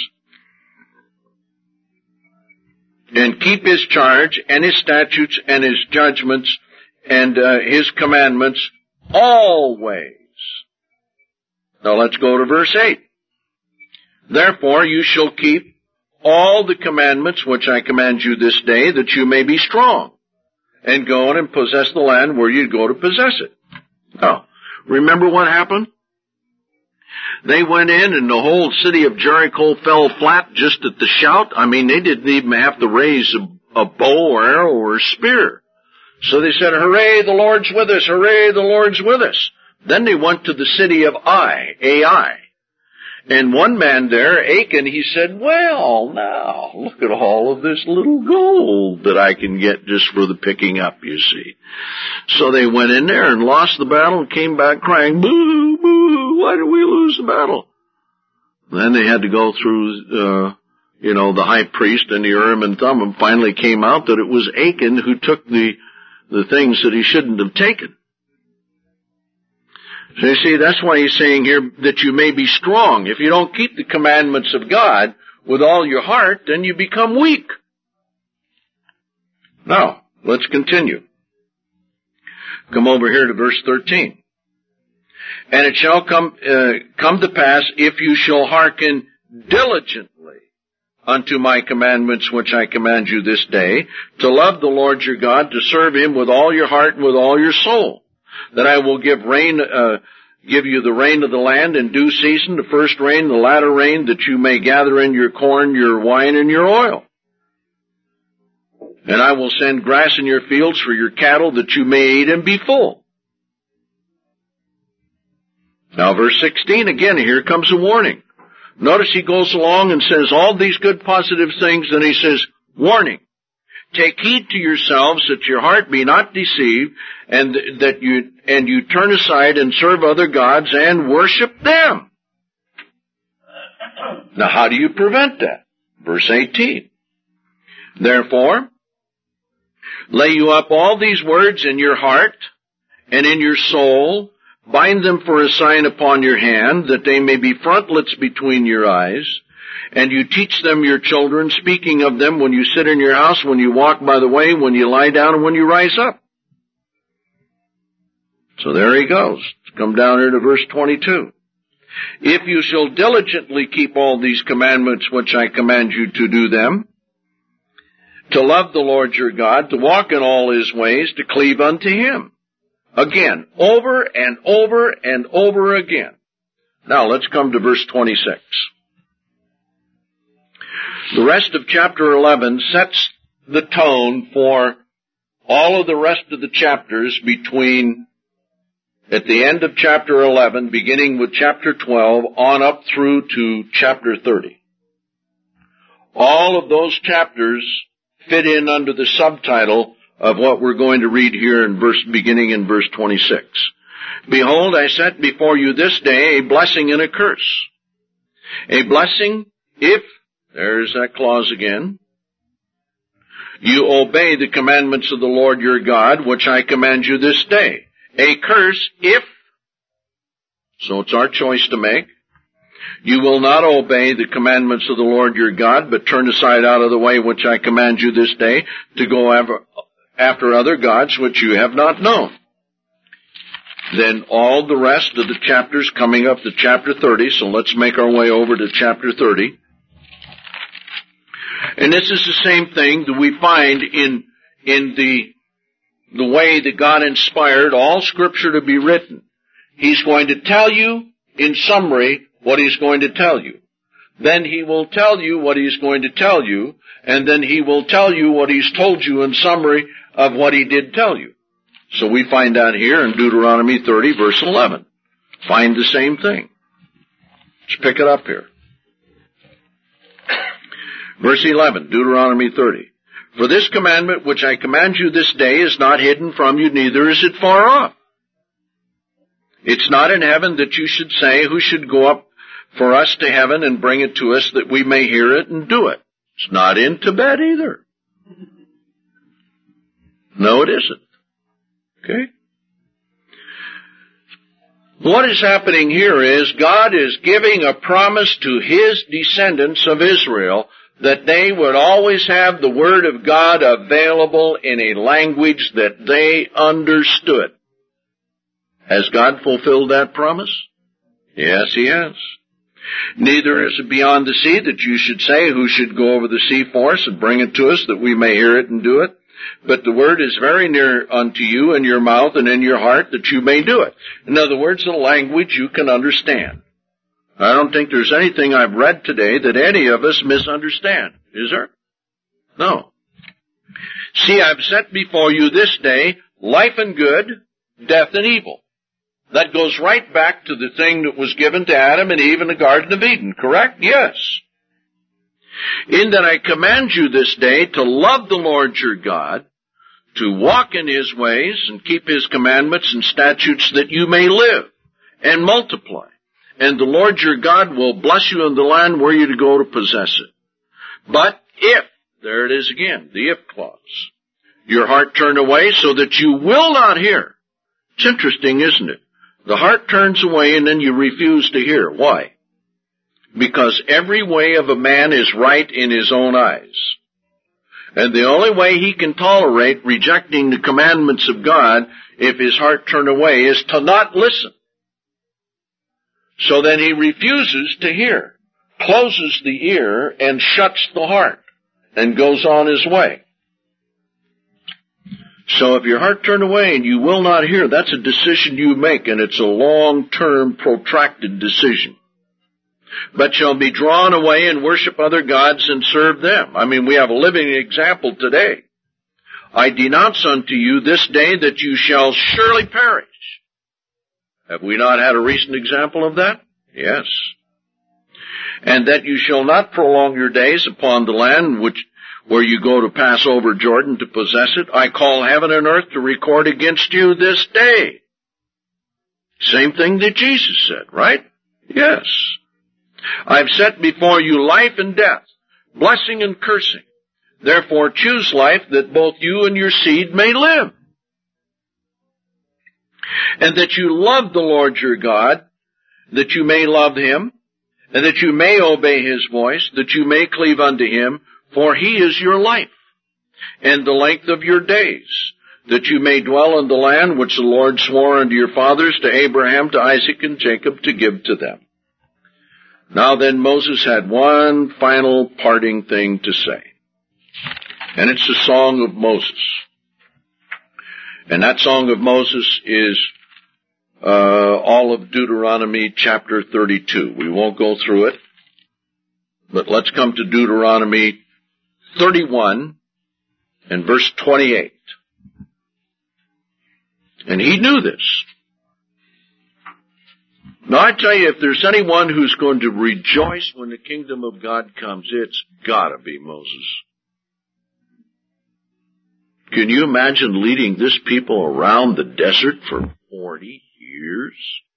And keep his charge and his statutes and his judgments and his commandments always. Now let's go to verse 8. Therefore you shall keep all the commandments which I command you this day, that you may be strong, and go in and possess the land where you go to possess it. Now, remember what happened? They went in and the whole city of Jericho fell flat just at the shout. I mean, they didn't even have to raise a bow or arrow or spear. So they said, hooray, the Lord's with us, hooray, the Lord's with us. Then they went to the city of Ai. And one man there, Achan, he said, well, now, look at all of this little gold that I can get just for the picking up, you see. So they went in there and lost the battle and came back crying, boo, boo, why did we lose the battle? Then they had to go through, the high priest and the Urim and Thummim. Finally came out that it was Achan who took the things that he shouldn't have taken. So you see, that's why he's saying here that you may be strong. If you don't keep the commandments of God with all your heart, then you become weak. Now, let's continue. Come over here to verse 13. And it shall come to pass, if you shall hearken diligently unto my commandments which I command you this day, to love the Lord your God, to serve him with all your heart and with all your soul, that I will give you the rain of the land in due season, the first rain, the latter rain, that you may gather in your corn, your wine, and your oil. And I will send grass in your fields for your cattle, that you may eat and be full. Now verse 16, again, here comes a warning. Notice he goes along and says all these good positive things, and he says, warning. Take heed to yourselves that your heart be not deceived, and that you turn aside and serve other gods and worship them. Now how do you prevent that? Verse 18. Therefore, lay you up all these words in your heart and in your soul, bind them for a sign upon your hand, that they may be frontlets between your eyes. And you teach them your children, speaking of them when you sit in your house, when you walk by the way, when you lie down, and when you rise up. So there he goes. Come down here to verse 22. If you shall diligently keep all these commandments which I command you to do them, to love the Lord your God, to walk in all his ways, to cleave unto him. Again, over and over and over again. Now let's come to verse 26. The rest of chapter 11 sets the tone for all of the rest of the chapters between, at the end of chapter 11, beginning with chapter 12, on up through to chapter 30. All of those chapters fit in under the subtitle of what we're going to read here beginning in verse 26. Behold, I set before you this day a blessing and a curse. A blessing if, there's that clause again, you obey the commandments of the Lord your God, which I command you this day. A curse if, so it's our choice to make, you will not obey the commandments of the Lord your God, but turn aside out of the way which I command you this day, to go after other gods which you have not known. Then all the rest of the chapters coming up to chapter 30, so let's make our way over to chapter 30. And this is the same thing that we find in in the way that God inspired all Scripture to be written. He's going to tell you, in summary, what He's going to tell you. Then He will tell you what He's going to tell you, and then He will tell you what He's told you in summary of what He did tell you. So we find out here in Deuteronomy 30, verse 11. Find the same thing. Let's pick it up here. Verse 11, Deuteronomy 30. For this commandment which I command you this day is not hidden from you, neither is it far off. It's not in heaven that you should say, who should go up for us to heaven and bring it to us that we may hear it and do it. It's not in Tibet either. No, it isn't. Okay? What is happening here is God is giving a promise to His descendants of Israel that they would always have the Word of God available in a language that they understood. Has God fulfilled that promise? Yes, He has. Neither is it beyond the sea that you should say, who should go over the sea for us and bring it to us that we may hear it and do it. But the word is very near unto you in your mouth and in your heart that you may do it. In other words, the language you can understand. I don't think there's anything I've read today that any of us misunderstand. Is there? No. See, I've set before you this day life and good, death and evil. That goes right back to the thing that was given to Adam and Eve in the Garden of Eden, correct? Yes. In that I command you this day to love the Lord your God, to walk in His ways and keep His commandments and statutes that you may live and multiply. And the Lord your God will bless you in the land where you to go to possess it. But if, there it is again, the if clause, your heart turn away so that you will not hear. It's interesting, isn't it? The heart turns away and then you refuse to hear. Why? Because every way of a man is right in his own eyes. And the only way he can tolerate rejecting the commandments of God, if his heart turn away, is to not listen. So then he refuses to hear, closes the ear and shuts the heart, and goes on his way. So if your heart turn away and you will not hear, that's a decision you make, and it's a long-term, protracted decision. But shall be drawn away and worship other gods and serve them. I mean, we have a living example today. I denounce unto you this day that you shall surely perish. Have we not had a recent example of that? Yes. And that you shall not prolong your days upon the land where you go to pass over Jordan to possess it. I call heaven and earth to record against you this day. Same thing that Jesus said, right? Yes. I've set before you life and death, blessing and cursing. Therefore choose life that both you and your seed may live. And that you love the Lord your God, that you may love Him, and that you may obey His voice, that you may cleave unto Him, for He is your life, and the length of your days, that you may dwell in the land which the Lord swore unto your fathers, to Abraham, to Isaac, and Jacob, to give to them. Now then, Moses had one final parting thing to say. And it's the Song of Moses. And that Song of Moses is all of Deuteronomy chapter 32. We won't go through it, but let's come to Deuteronomy 31 and verse 28. And he knew this. Now I tell you, if there's anyone who's going to rejoice when the kingdom of God comes, it's gotta be Moses. Can you imagine leading this people around the desert for 40 years?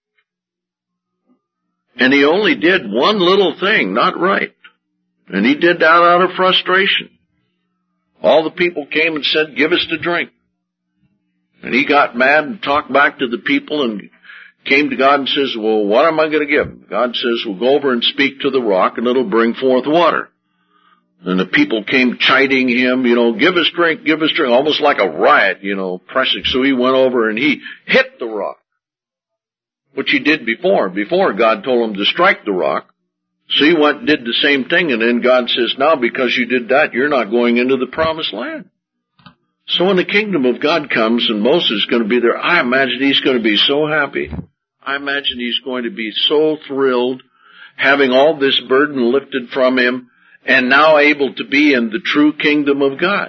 And he only did one little thing not right. And he did that out of frustration. All the people came and said, give us to drink. And he got mad and talked back to the people and came to God and says, well, what am I going to give them? God says, well, go over and speak to the rock and it'll bring forth water. And the people came chiding him, give us drink, almost like a riot, pressing. So he went over and he hit the rock, which he did before. Before, God told him to strike the rock. So he went and did the same thing, and then God says, now because you did that, you're not going into the promised land. So when the kingdom of God comes and Moses is going to be there, I imagine he's going to be so happy. I imagine he's going to be so thrilled, having all this burden lifted from him and now able to be in the true kingdom of God.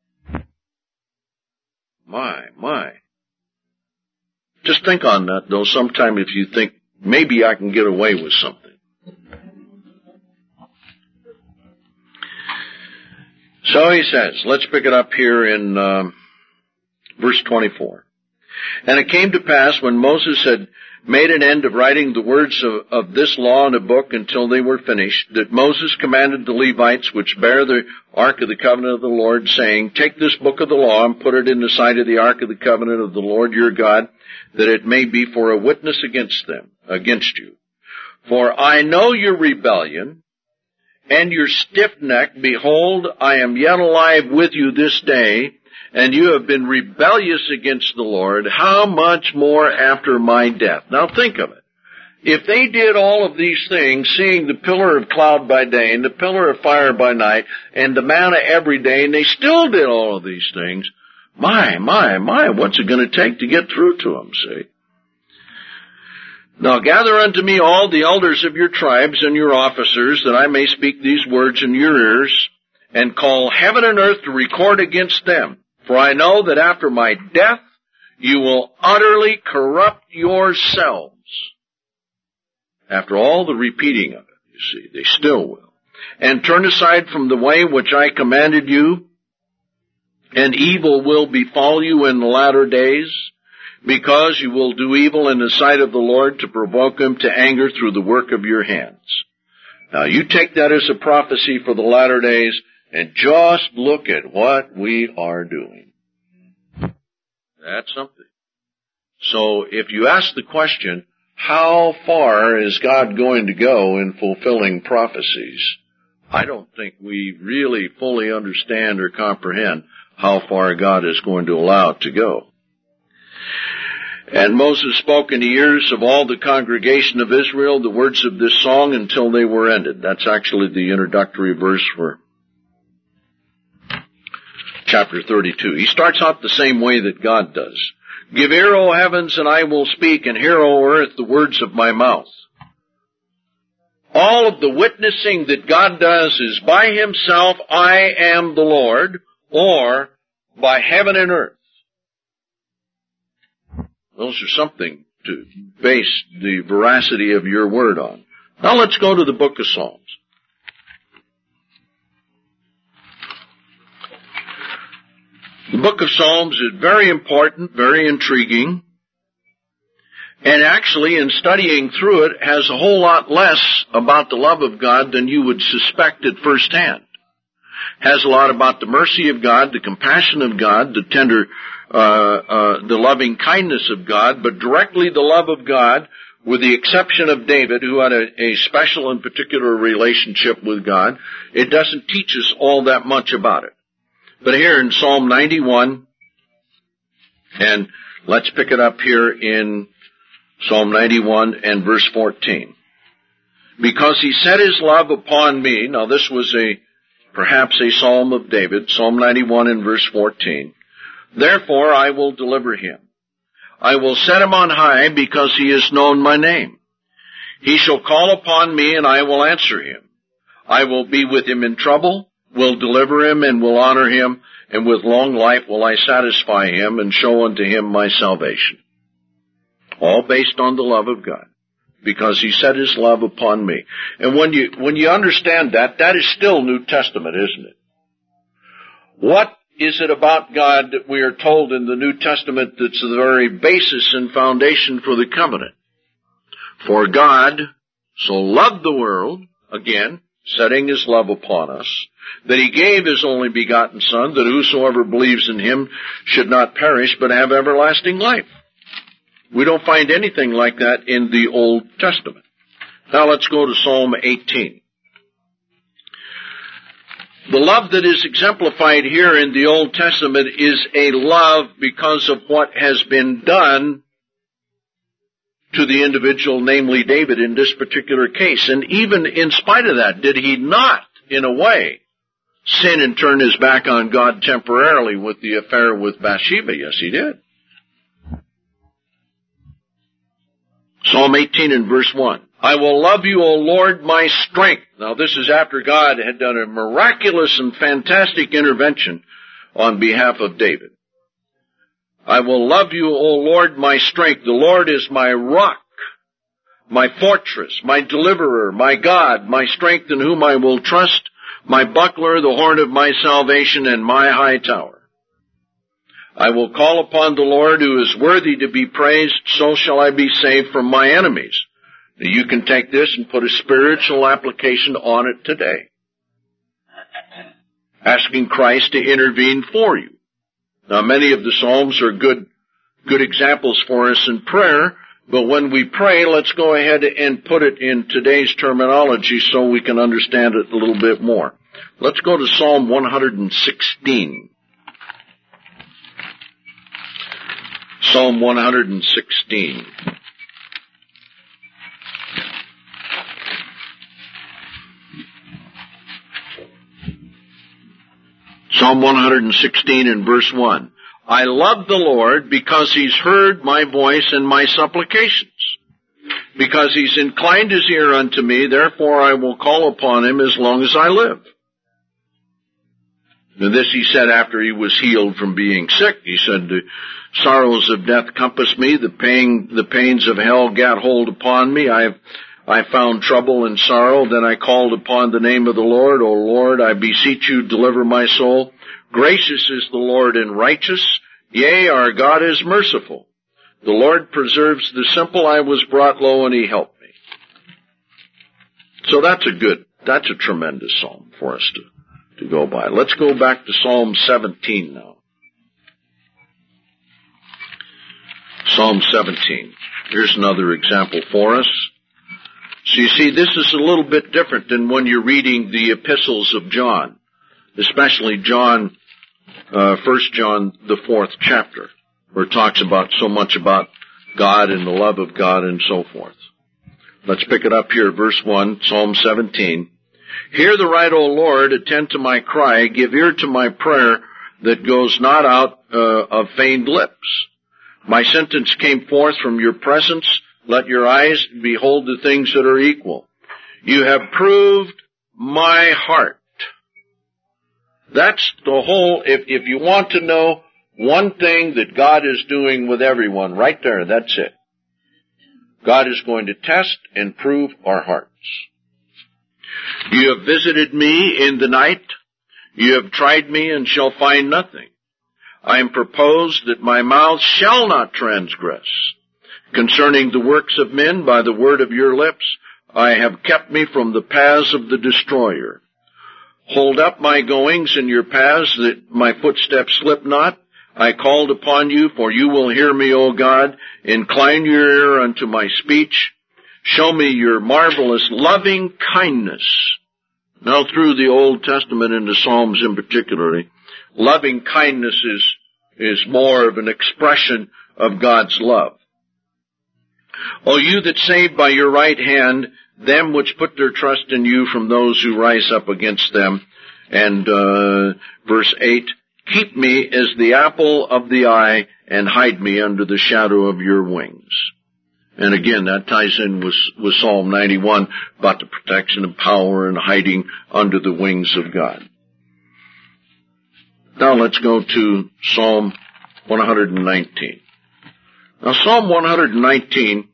My. Just think on that, though, sometime if you think, maybe I can get away with something. So he says, let's pick it up here in verse 24. And it came to pass when Moses had made an end of writing the words of this law in a book until they were finished, that Moses commanded the Levites which bear the ark of the covenant of the Lord, saying, take this book of the law and put it in the side of the ark of the covenant of the Lord your God, that it may be for a witness against you. For I know your rebellion, and your stiff neck. Behold, I am yet alive with you this day, and you have been rebellious against the Lord. How much more after my death? Now think of it. If they did all of these things, seeing the pillar of cloud by day and the pillar of fire by night and the manna every day, and they still did all of these things, my, what's it going to take to get through to them, see? Now gather unto me all the elders of your tribes and your officers, that I may speak these words in your ears, and call heaven and earth to record against them. For I know that after my death you will utterly corrupt yourselves. After all the repeating of it, you see, they still will. And turn aside from the way which I commanded you, and evil will befall you in the latter days, because you will do evil in the sight of the Lord to provoke him to anger through the work of your hands. Now you take that as a prophecy for the latter days, and just look at what we are doing. That's something. So if you ask the question, how far is God going to go in fulfilling prophecies? I don't think we really fully understand or comprehend how far God is going to allow it to go. And Moses spoke in the ears of all the congregation of Israel the words of this song until they were ended. That's actually the introductory verse for chapter 32. He starts out the same way that God does. Give ear, O heavens, and I will speak, and hear, O earth, the words of my mouth. All of the witnessing that God does is by himself, I am the Lord, or by heaven and earth. Those are something to base the veracity of your word on. Now let's go to the book of Psalms. The book of Psalms is very important, very intriguing, and actually in studying through it has a whole lot less about the love of God than you would suspect at first hand. Has a lot about the mercy of God, the compassion of God, the tender the loving kindness of God, but directly the love of God, with the exception of David, who had a special and particular relationship with God. It doesn't teach us all that much about it. But here in Psalm 91, and let's pick it up here in Psalm 91 and verse 14. Because he set his love upon me. Now this was perhaps a psalm of David, Psalm 91 and verse 14. Therefore I will deliver him. I will set him on high because he has known my name. He shall call upon me and I will answer him. I will be with him in trouble, will deliver him and will honor him, and with long life will I satisfy him and show unto him my salvation. All based on the love of God, because he set his love upon me. And when you understand that, that is still New Testament, isn't it? What is it about God that we are told in the New Testament that's the very basis and foundation for the covenant? For God so loved the world, again, setting his love upon us, that he gave his only begotten Son, that whosoever believes in him should not perish, but have everlasting life. We don't find anything like that in the Old Testament. Now let's go to Psalm 18. The love that is exemplified here in the Old Testament is a love because of what has been done to the individual, namely David, in this particular case. And even in spite of that, did he not, in a way, sin and turn his back on God temporarily with the affair with Bathsheba? Yes, he did. Psalm 18 and verse 1. I will love you, O Lord, my strength. Now this is after God had done a miraculous and fantastic intervention on behalf of David. I will love you, O Lord, my strength. The Lord is my rock, my fortress, my deliverer, my God, my strength in whom I will trust, my buckler, the horn of my salvation, and my high tower. I will call upon the Lord who is worthy to be praised, so shall I be saved from my enemies. Now you can take this and put a spiritual application on it today. Asking Christ to intervene for you. Now many of the Psalms are good examples for us in prayer, but when we pray, let's go ahead and put it in today's terminology so we can understand it a little bit more. Let's go to Psalm 116. Psalm 116. Psalm 116 and verse 1. I love the Lord because he's heard my voice and my supplications. Because he's inclined his ear unto me, therefore I will call upon him as long as I live. And this he said after he was healed from being sick. He said, the sorrows of death compassed me, the pains of hell gat hold upon me. I found trouble and sorrow, then I called upon the name of the Lord. O Lord, I beseech you, deliver my soul. Gracious is the Lord and righteous. Yea, our God is merciful. The Lord preserves the simple. I was brought low and he helped me. So that's a tremendous psalm for us to go by. Let's go back to Psalm 17 now. Psalm 17. Here's another example for us. So you see, this is a little bit different than when you're reading the epistles of John, especially John, 1 John, the 4th chapter, where it talks about so much about God and the love of God and so forth. Let's pick it up here, verse 1, Psalm 17. Hear the right, O Lord, attend to my cry, give ear to my prayer that goes not out of feigned lips. My sentence came forth from your presence. Let your eyes behold the things that are equal. You have proved my heart. That's the whole, if you want to know one thing that God is doing with everyone, right there, that's it. God is going to test and prove our hearts. You have visited me in the night. You have tried me and shall find nothing. I am proposed that my mouth shall not transgress. Concerning the works of men, by the word of your lips, I have kept me from the paths of the destroyer. Hold up my goings in your paths, that my footsteps slip not. I called upon you, for you will hear me, O God. Incline your ear unto my speech. Show me your marvelous loving kindness. Now through the Old Testament and the Psalms in particular, loving kindness is more of an expression of God's love. O you that save by your right hand them which put their trust in you from those who rise up against them. And verse 8, keep me as the apple of the eye and hide me under the shadow of your wings. And again, that ties in with Psalm 91 about the protection and power and hiding under the wings of God. Now let's go to Psalm 119. Now, Psalm 119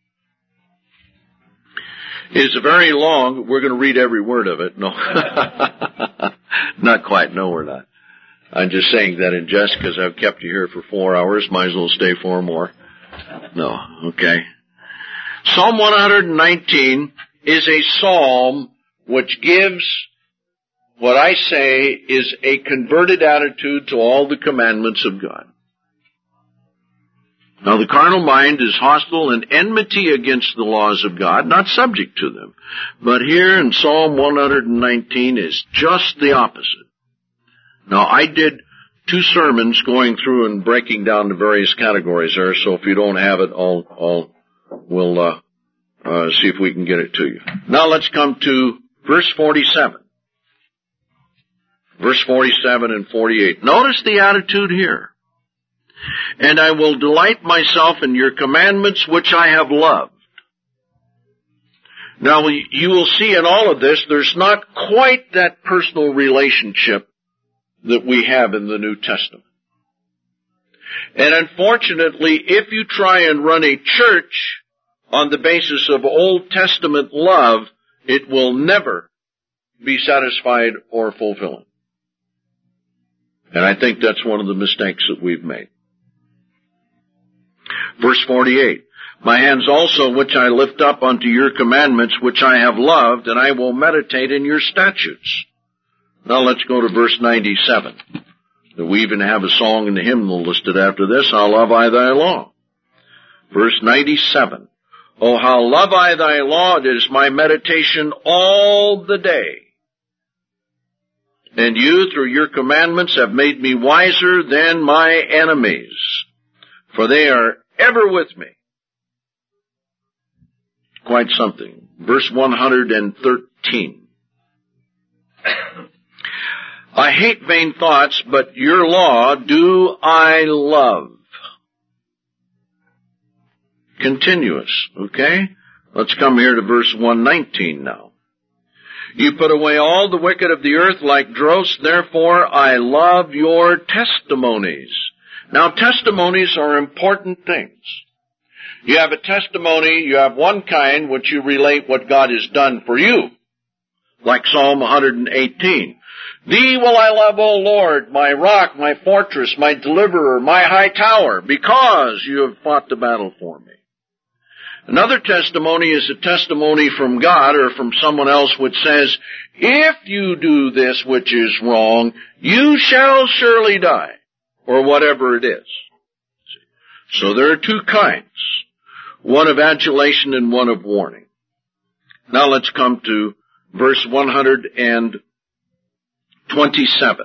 is very long. We're going to read every word of it. No, not quite. No, we're not. I'm just saying that in jest because I've kept you here for 4 hours. Might as well stay 4 more. No, okay. Psalm 119 is a psalm which gives what I say is a converted attitude to all the commandments of God. Now, the carnal mind is hostile and enmity against the laws of God, not subject to them. But here in Psalm 119 is just the opposite. Now, I did 2 sermons going through and breaking down the various categories there, so if you don't have it, we'll see if we can get it to you. Now, let's come to verse 47. Verse 47 and 48. Notice the attitude here. And I will delight myself in your commandments which I have loved. Now, you will see in all of this, there's not quite that personal relationship that we have in the New Testament. And unfortunately, if you try and run a church on the basis of Old Testament love, it will never be satisfied or fulfilling. And I think that's one of the mistakes that we've made. Verse 48. My hands also which I lift up unto your commandments which I have loved, and I will meditate in your statutes. Now let's go to verse 97. We even have a song in the hymnal listed after this, How love I thy law. Verse 97. Oh, how love I thy law, it is my meditation all the day. And you, through your commandments, have made me wiser than my enemies, for they are ever with me. Quite something. Verse 113. I hate vain thoughts, but your law do I love. Continuous, okay? Let's come here to verse 119 now. You put away all the wicked of the earth like dross, therefore I love your testimonies. Now, testimonies are important things. You have a testimony, you have one kind which you relate what God has done for you, like Psalm 118. Thee will I love, O Lord, my rock, my fortress, my deliverer, my high tower, because you have fought the battle for me. Another testimony is a testimony from God or from someone else which says, if you do this which is wrong, you shall surely die, or whatever it is. So there are two kinds, one of adulation and one of warning. Now let's come to verse 127.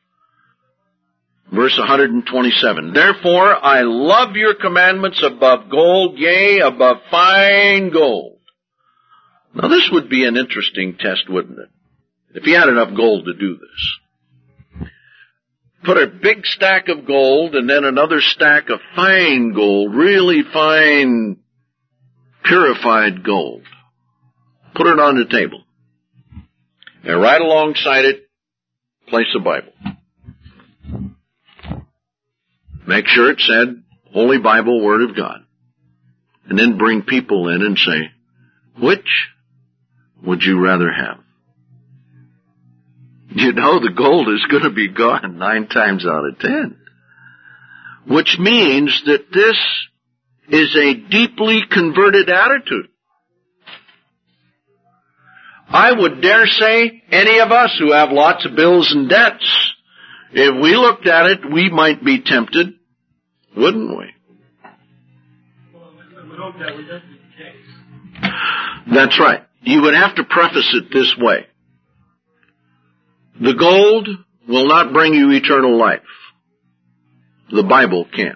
Verse 127. Therefore I love your commandments above gold, yea, above fine gold. Now this would be an interesting test, wouldn't it? If you had enough gold to do this. Put a big stack of gold and then another stack of fine gold, really fine, purified gold. Put it on the table. And right alongside it, place a Bible. Make sure it said, Holy Bible, Word of God. And then bring people in and say, which would you rather have? You know the gold is going to be gone 9 times out of 10. Which means that this is a deeply converted attitude. I would dare say any of us who have lots of bills and debts, if we looked at it, we might be tempted, wouldn't we? Well, we hope that would not be the case. That's right. You would have to preface it this way. The gold will not bring you eternal life. The Bible can.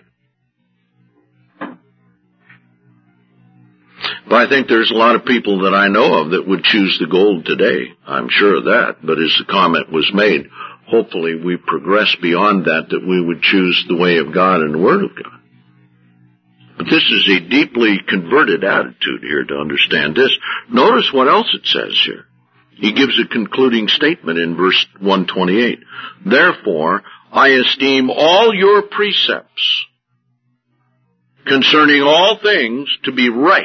But I think there's a lot of people that I know of that would choose the gold today. I'm sure of that. But as the comment was made, hopefully we progress beyond that we would choose the way of God and the Word of God. But this is a deeply converted attitude here to understand this. Notice what else it says here. He gives a concluding statement in verse 128. Therefore, I esteem all your precepts concerning all things to be right.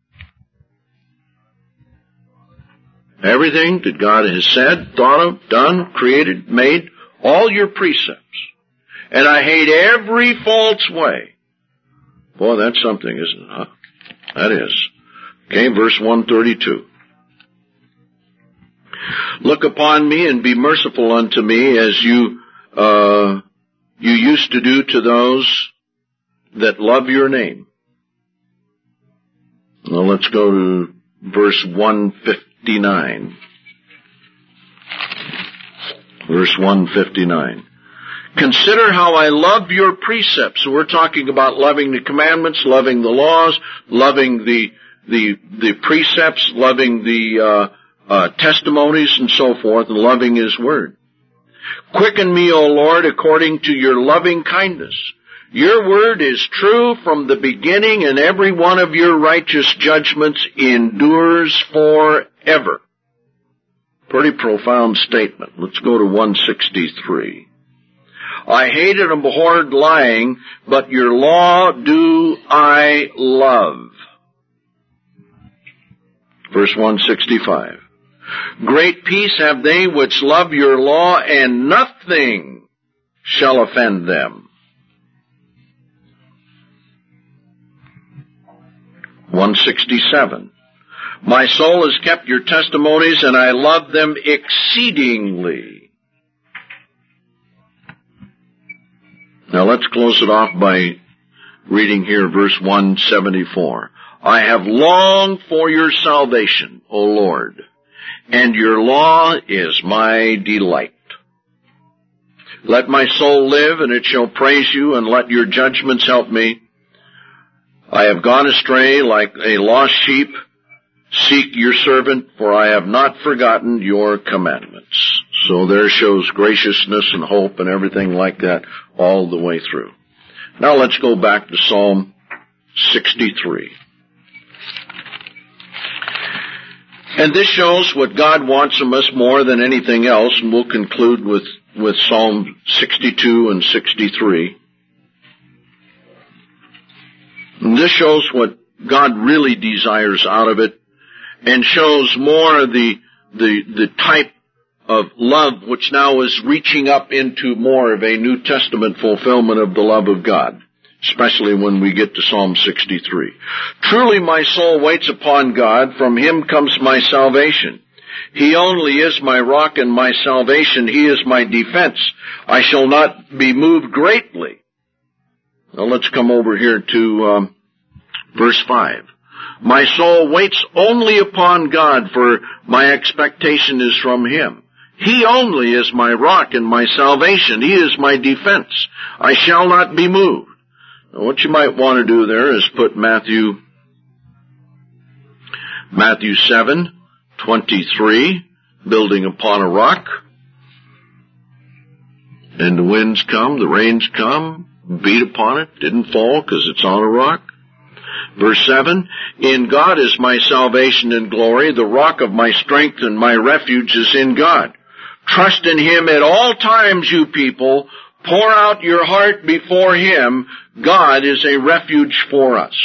Everything that God has said, thought of, done, created, made, all your precepts. And I hate every false way. Boy, that's something, isn't it? Huh? That is. Okay, verse 132. Look upon me and be merciful unto me as you used to do to those that love your name. Now let's go to verse 159. Verse 159. Consider how I love your precepts. So we're talking about loving the commandments, loving the laws, loving the precepts, loving the testimonies and so forth, and loving His Word. Quicken me, O Lord, according to your loving kindness. Your word is true from the beginning, and every one of your righteous judgments endures forever. Pretty profound statement. Let's go to 163. I hated and abhorred lying, but your law do I love. Verse 165. Great peace have they which love your law, and nothing shall offend them. 167. My soul has kept your testimonies, and I love them exceedingly. Now let's close it off by reading here verse 174. I have longed for your salvation, O Lord, and your law is my delight. Let my soul live, and it shall praise you, and let your judgments help me. I have gone astray like a lost sheep. Seek your servant, for I have not forgotten your commandments. So there shows graciousness and hope and everything like that all the way through. Now let's go back to Psalm 63. And this shows what God wants from us more than anything else, and we'll conclude with Psalm 62 and 63. And this shows what God really desires out of it, and shows more the type of love which now is reaching up into more of a New Testament fulfillment of the love of God, especially when we get to Psalm 63. Truly my soul waits upon God, from him comes my salvation. He only is my rock and my salvation, he is my defense. I shall not be moved greatly. Now let's come over here to verse 5. My soul waits only upon God, for my expectation is from him. He only is my rock and my salvation. He is my defense. I shall not be moved. Now, what you might want to do there is put Matthew 7:23, building upon a rock. And the winds come, the rains come, beat upon it, didn't fall because it's on a rock. Verse 7, in God is my salvation and glory, the rock of my strength and my refuge is in God. Trust in him at all times, you people. Pour out your heart before him. God is a refuge for us.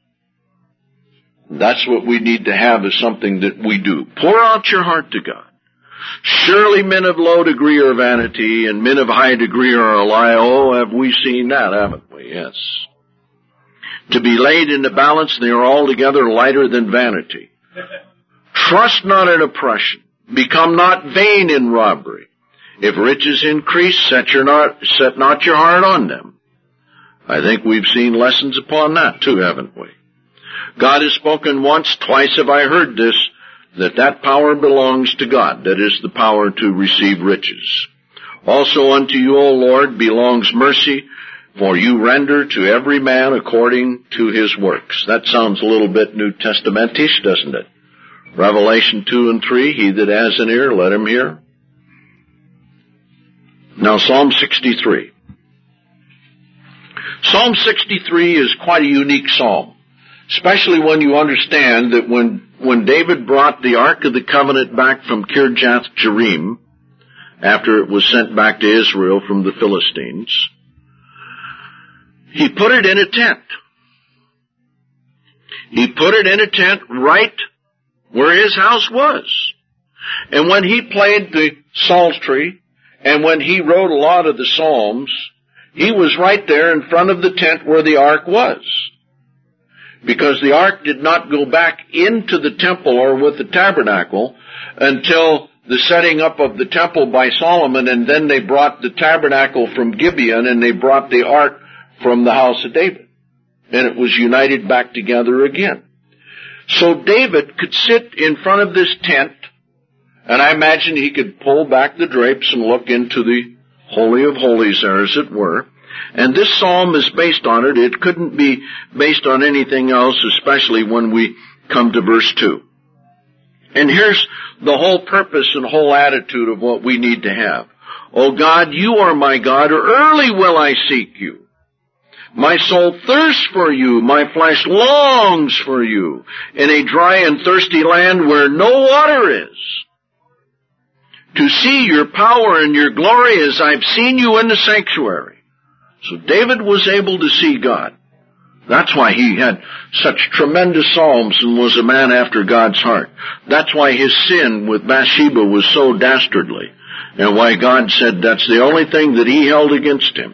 That's what we need to have, is something that we do. Pour out your heart to God. Surely men of low degree are vanity, and men of high degree are a lie. Oh, have we seen that, haven't we? Yes. To be laid in the balance, they are altogether lighter than vanity. Trust not in oppression. Become not vain in robbery. If riches increase, set not your heart on them. I think we've seen lessons upon that too, haven't we? God has spoken once, twice have I heard this, that power belongs to God. That is the power to receive riches. Also unto you, O Lord, belongs mercy, for you render to every man according to his works. That sounds a little bit New Testamentish, doesn't it? Revelation 2 and 3, he that has an ear, let him hear. Now Psalm 63. Psalm 63 is quite a unique psalm, especially when you understand that when David brought the Ark of the Covenant back from Kirjath-Jearim, after it was sent back to Israel from the Philistines, he put it in a tent. He put it in a tent right where his house was. And when he played the psaltery, and when he wrote a lot of the psalms, he was right there in front of the tent where the ark was. Because the ark did not go back into the temple or with the tabernacle until the setting up of the temple by Solomon, and then they brought the tabernacle from Gibeon, and they brought the ark from the house of David. And it was united back together again. So David could sit in front of this tent, and I imagine he could pull back the drapes and look into the Holy of Holies there, as it were. And this psalm is based on it. It couldn't be based on anything else, especially when we come to verse 2. And here's the whole purpose and whole attitude of what we need to have. O God, you are my God. Early will I seek you. My soul thirsts for you. My flesh longs for you in a dry and thirsty land where no water is, to see your power and your glory as I've seen you in the sanctuary. So David was able to see God. That's why he had such tremendous psalms and was a man after God's heart. That's why his sin with Bathsheba was so dastardly, and why God said that's the only thing that he held against him.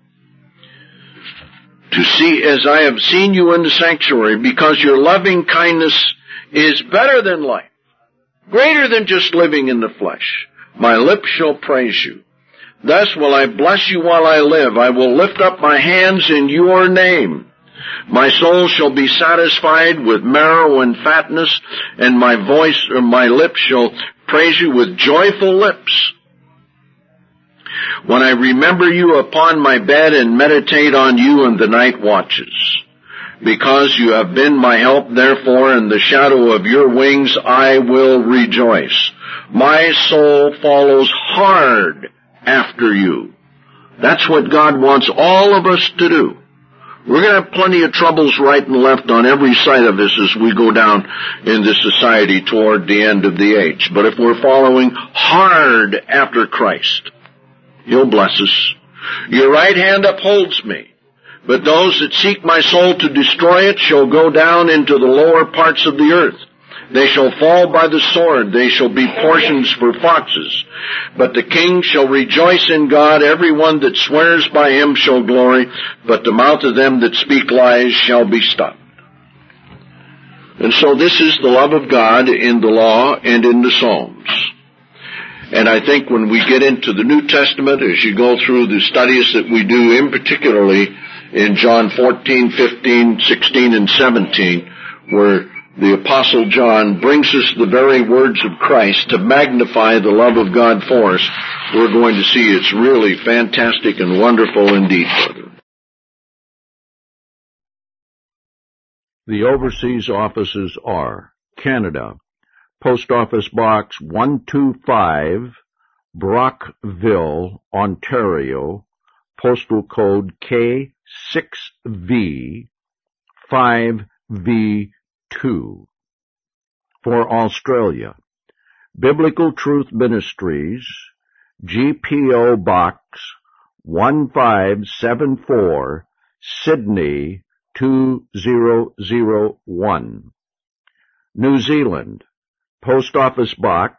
To see as I have seen you in the sanctuary, because your loving kindness is better than life, greater than just living in the flesh. My lips shall praise you. Thus will I bless you while I live. I will lift up my hands in your name. My soul shall be satisfied with marrow and fatness, and my voice or my lips shall praise you with joyful lips. When I remember you upon my bed and meditate on you in the night watches. Because you have been my help, therefore, in the shadow of your wings I will rejoice. My soul follows hard after you. That's what God wants all of us to do. We're going to have plenty of troubles right and left on every side of us as we go down in this society toward the end of the age. But if we're following hard after Christ, He'll bless us. Your right hand upholds me. But those that seek my soul to destroy it shall go down into the lower parts of the earth. They shall fall by the sword. They shall be portions for foxes. But the king shall rejoice in God. Every one that swears by him shall glory. But the mouth of them that speak lies shall be stopped. And so this is the love of God in the law and in the Psalms. And I think when we get into the New Testament, as you go through the studies that we do, in particularly in John 14, 15, 16, and 17, where the Apostle John brings us the very words of Christ to magnify the love of God for us, we're going to see it's really fantastic and wonderful indeed, brother. The overseas offices are Canada, Post Office Box 125, Brockville, Ontario, postal code K6V 5V2. For Australia, Biblical Truth Ministries, GPO Box 1574, Sydney 2001. New Zealand, Post Office Box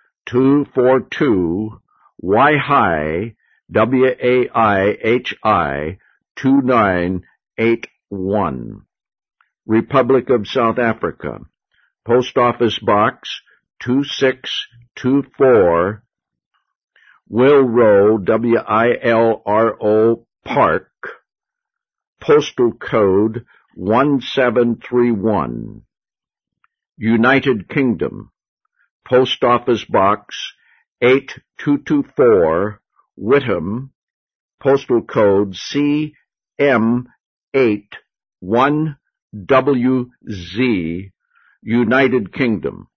242, Waihi, WAIHI 2981. Republic of South Africa, Post Office Box 2624, Wilro, WILRO Park, postal code 1731. United Kingdom, Post Office Box 8224, Whitham, postal code CM81WZ, United Kingdom.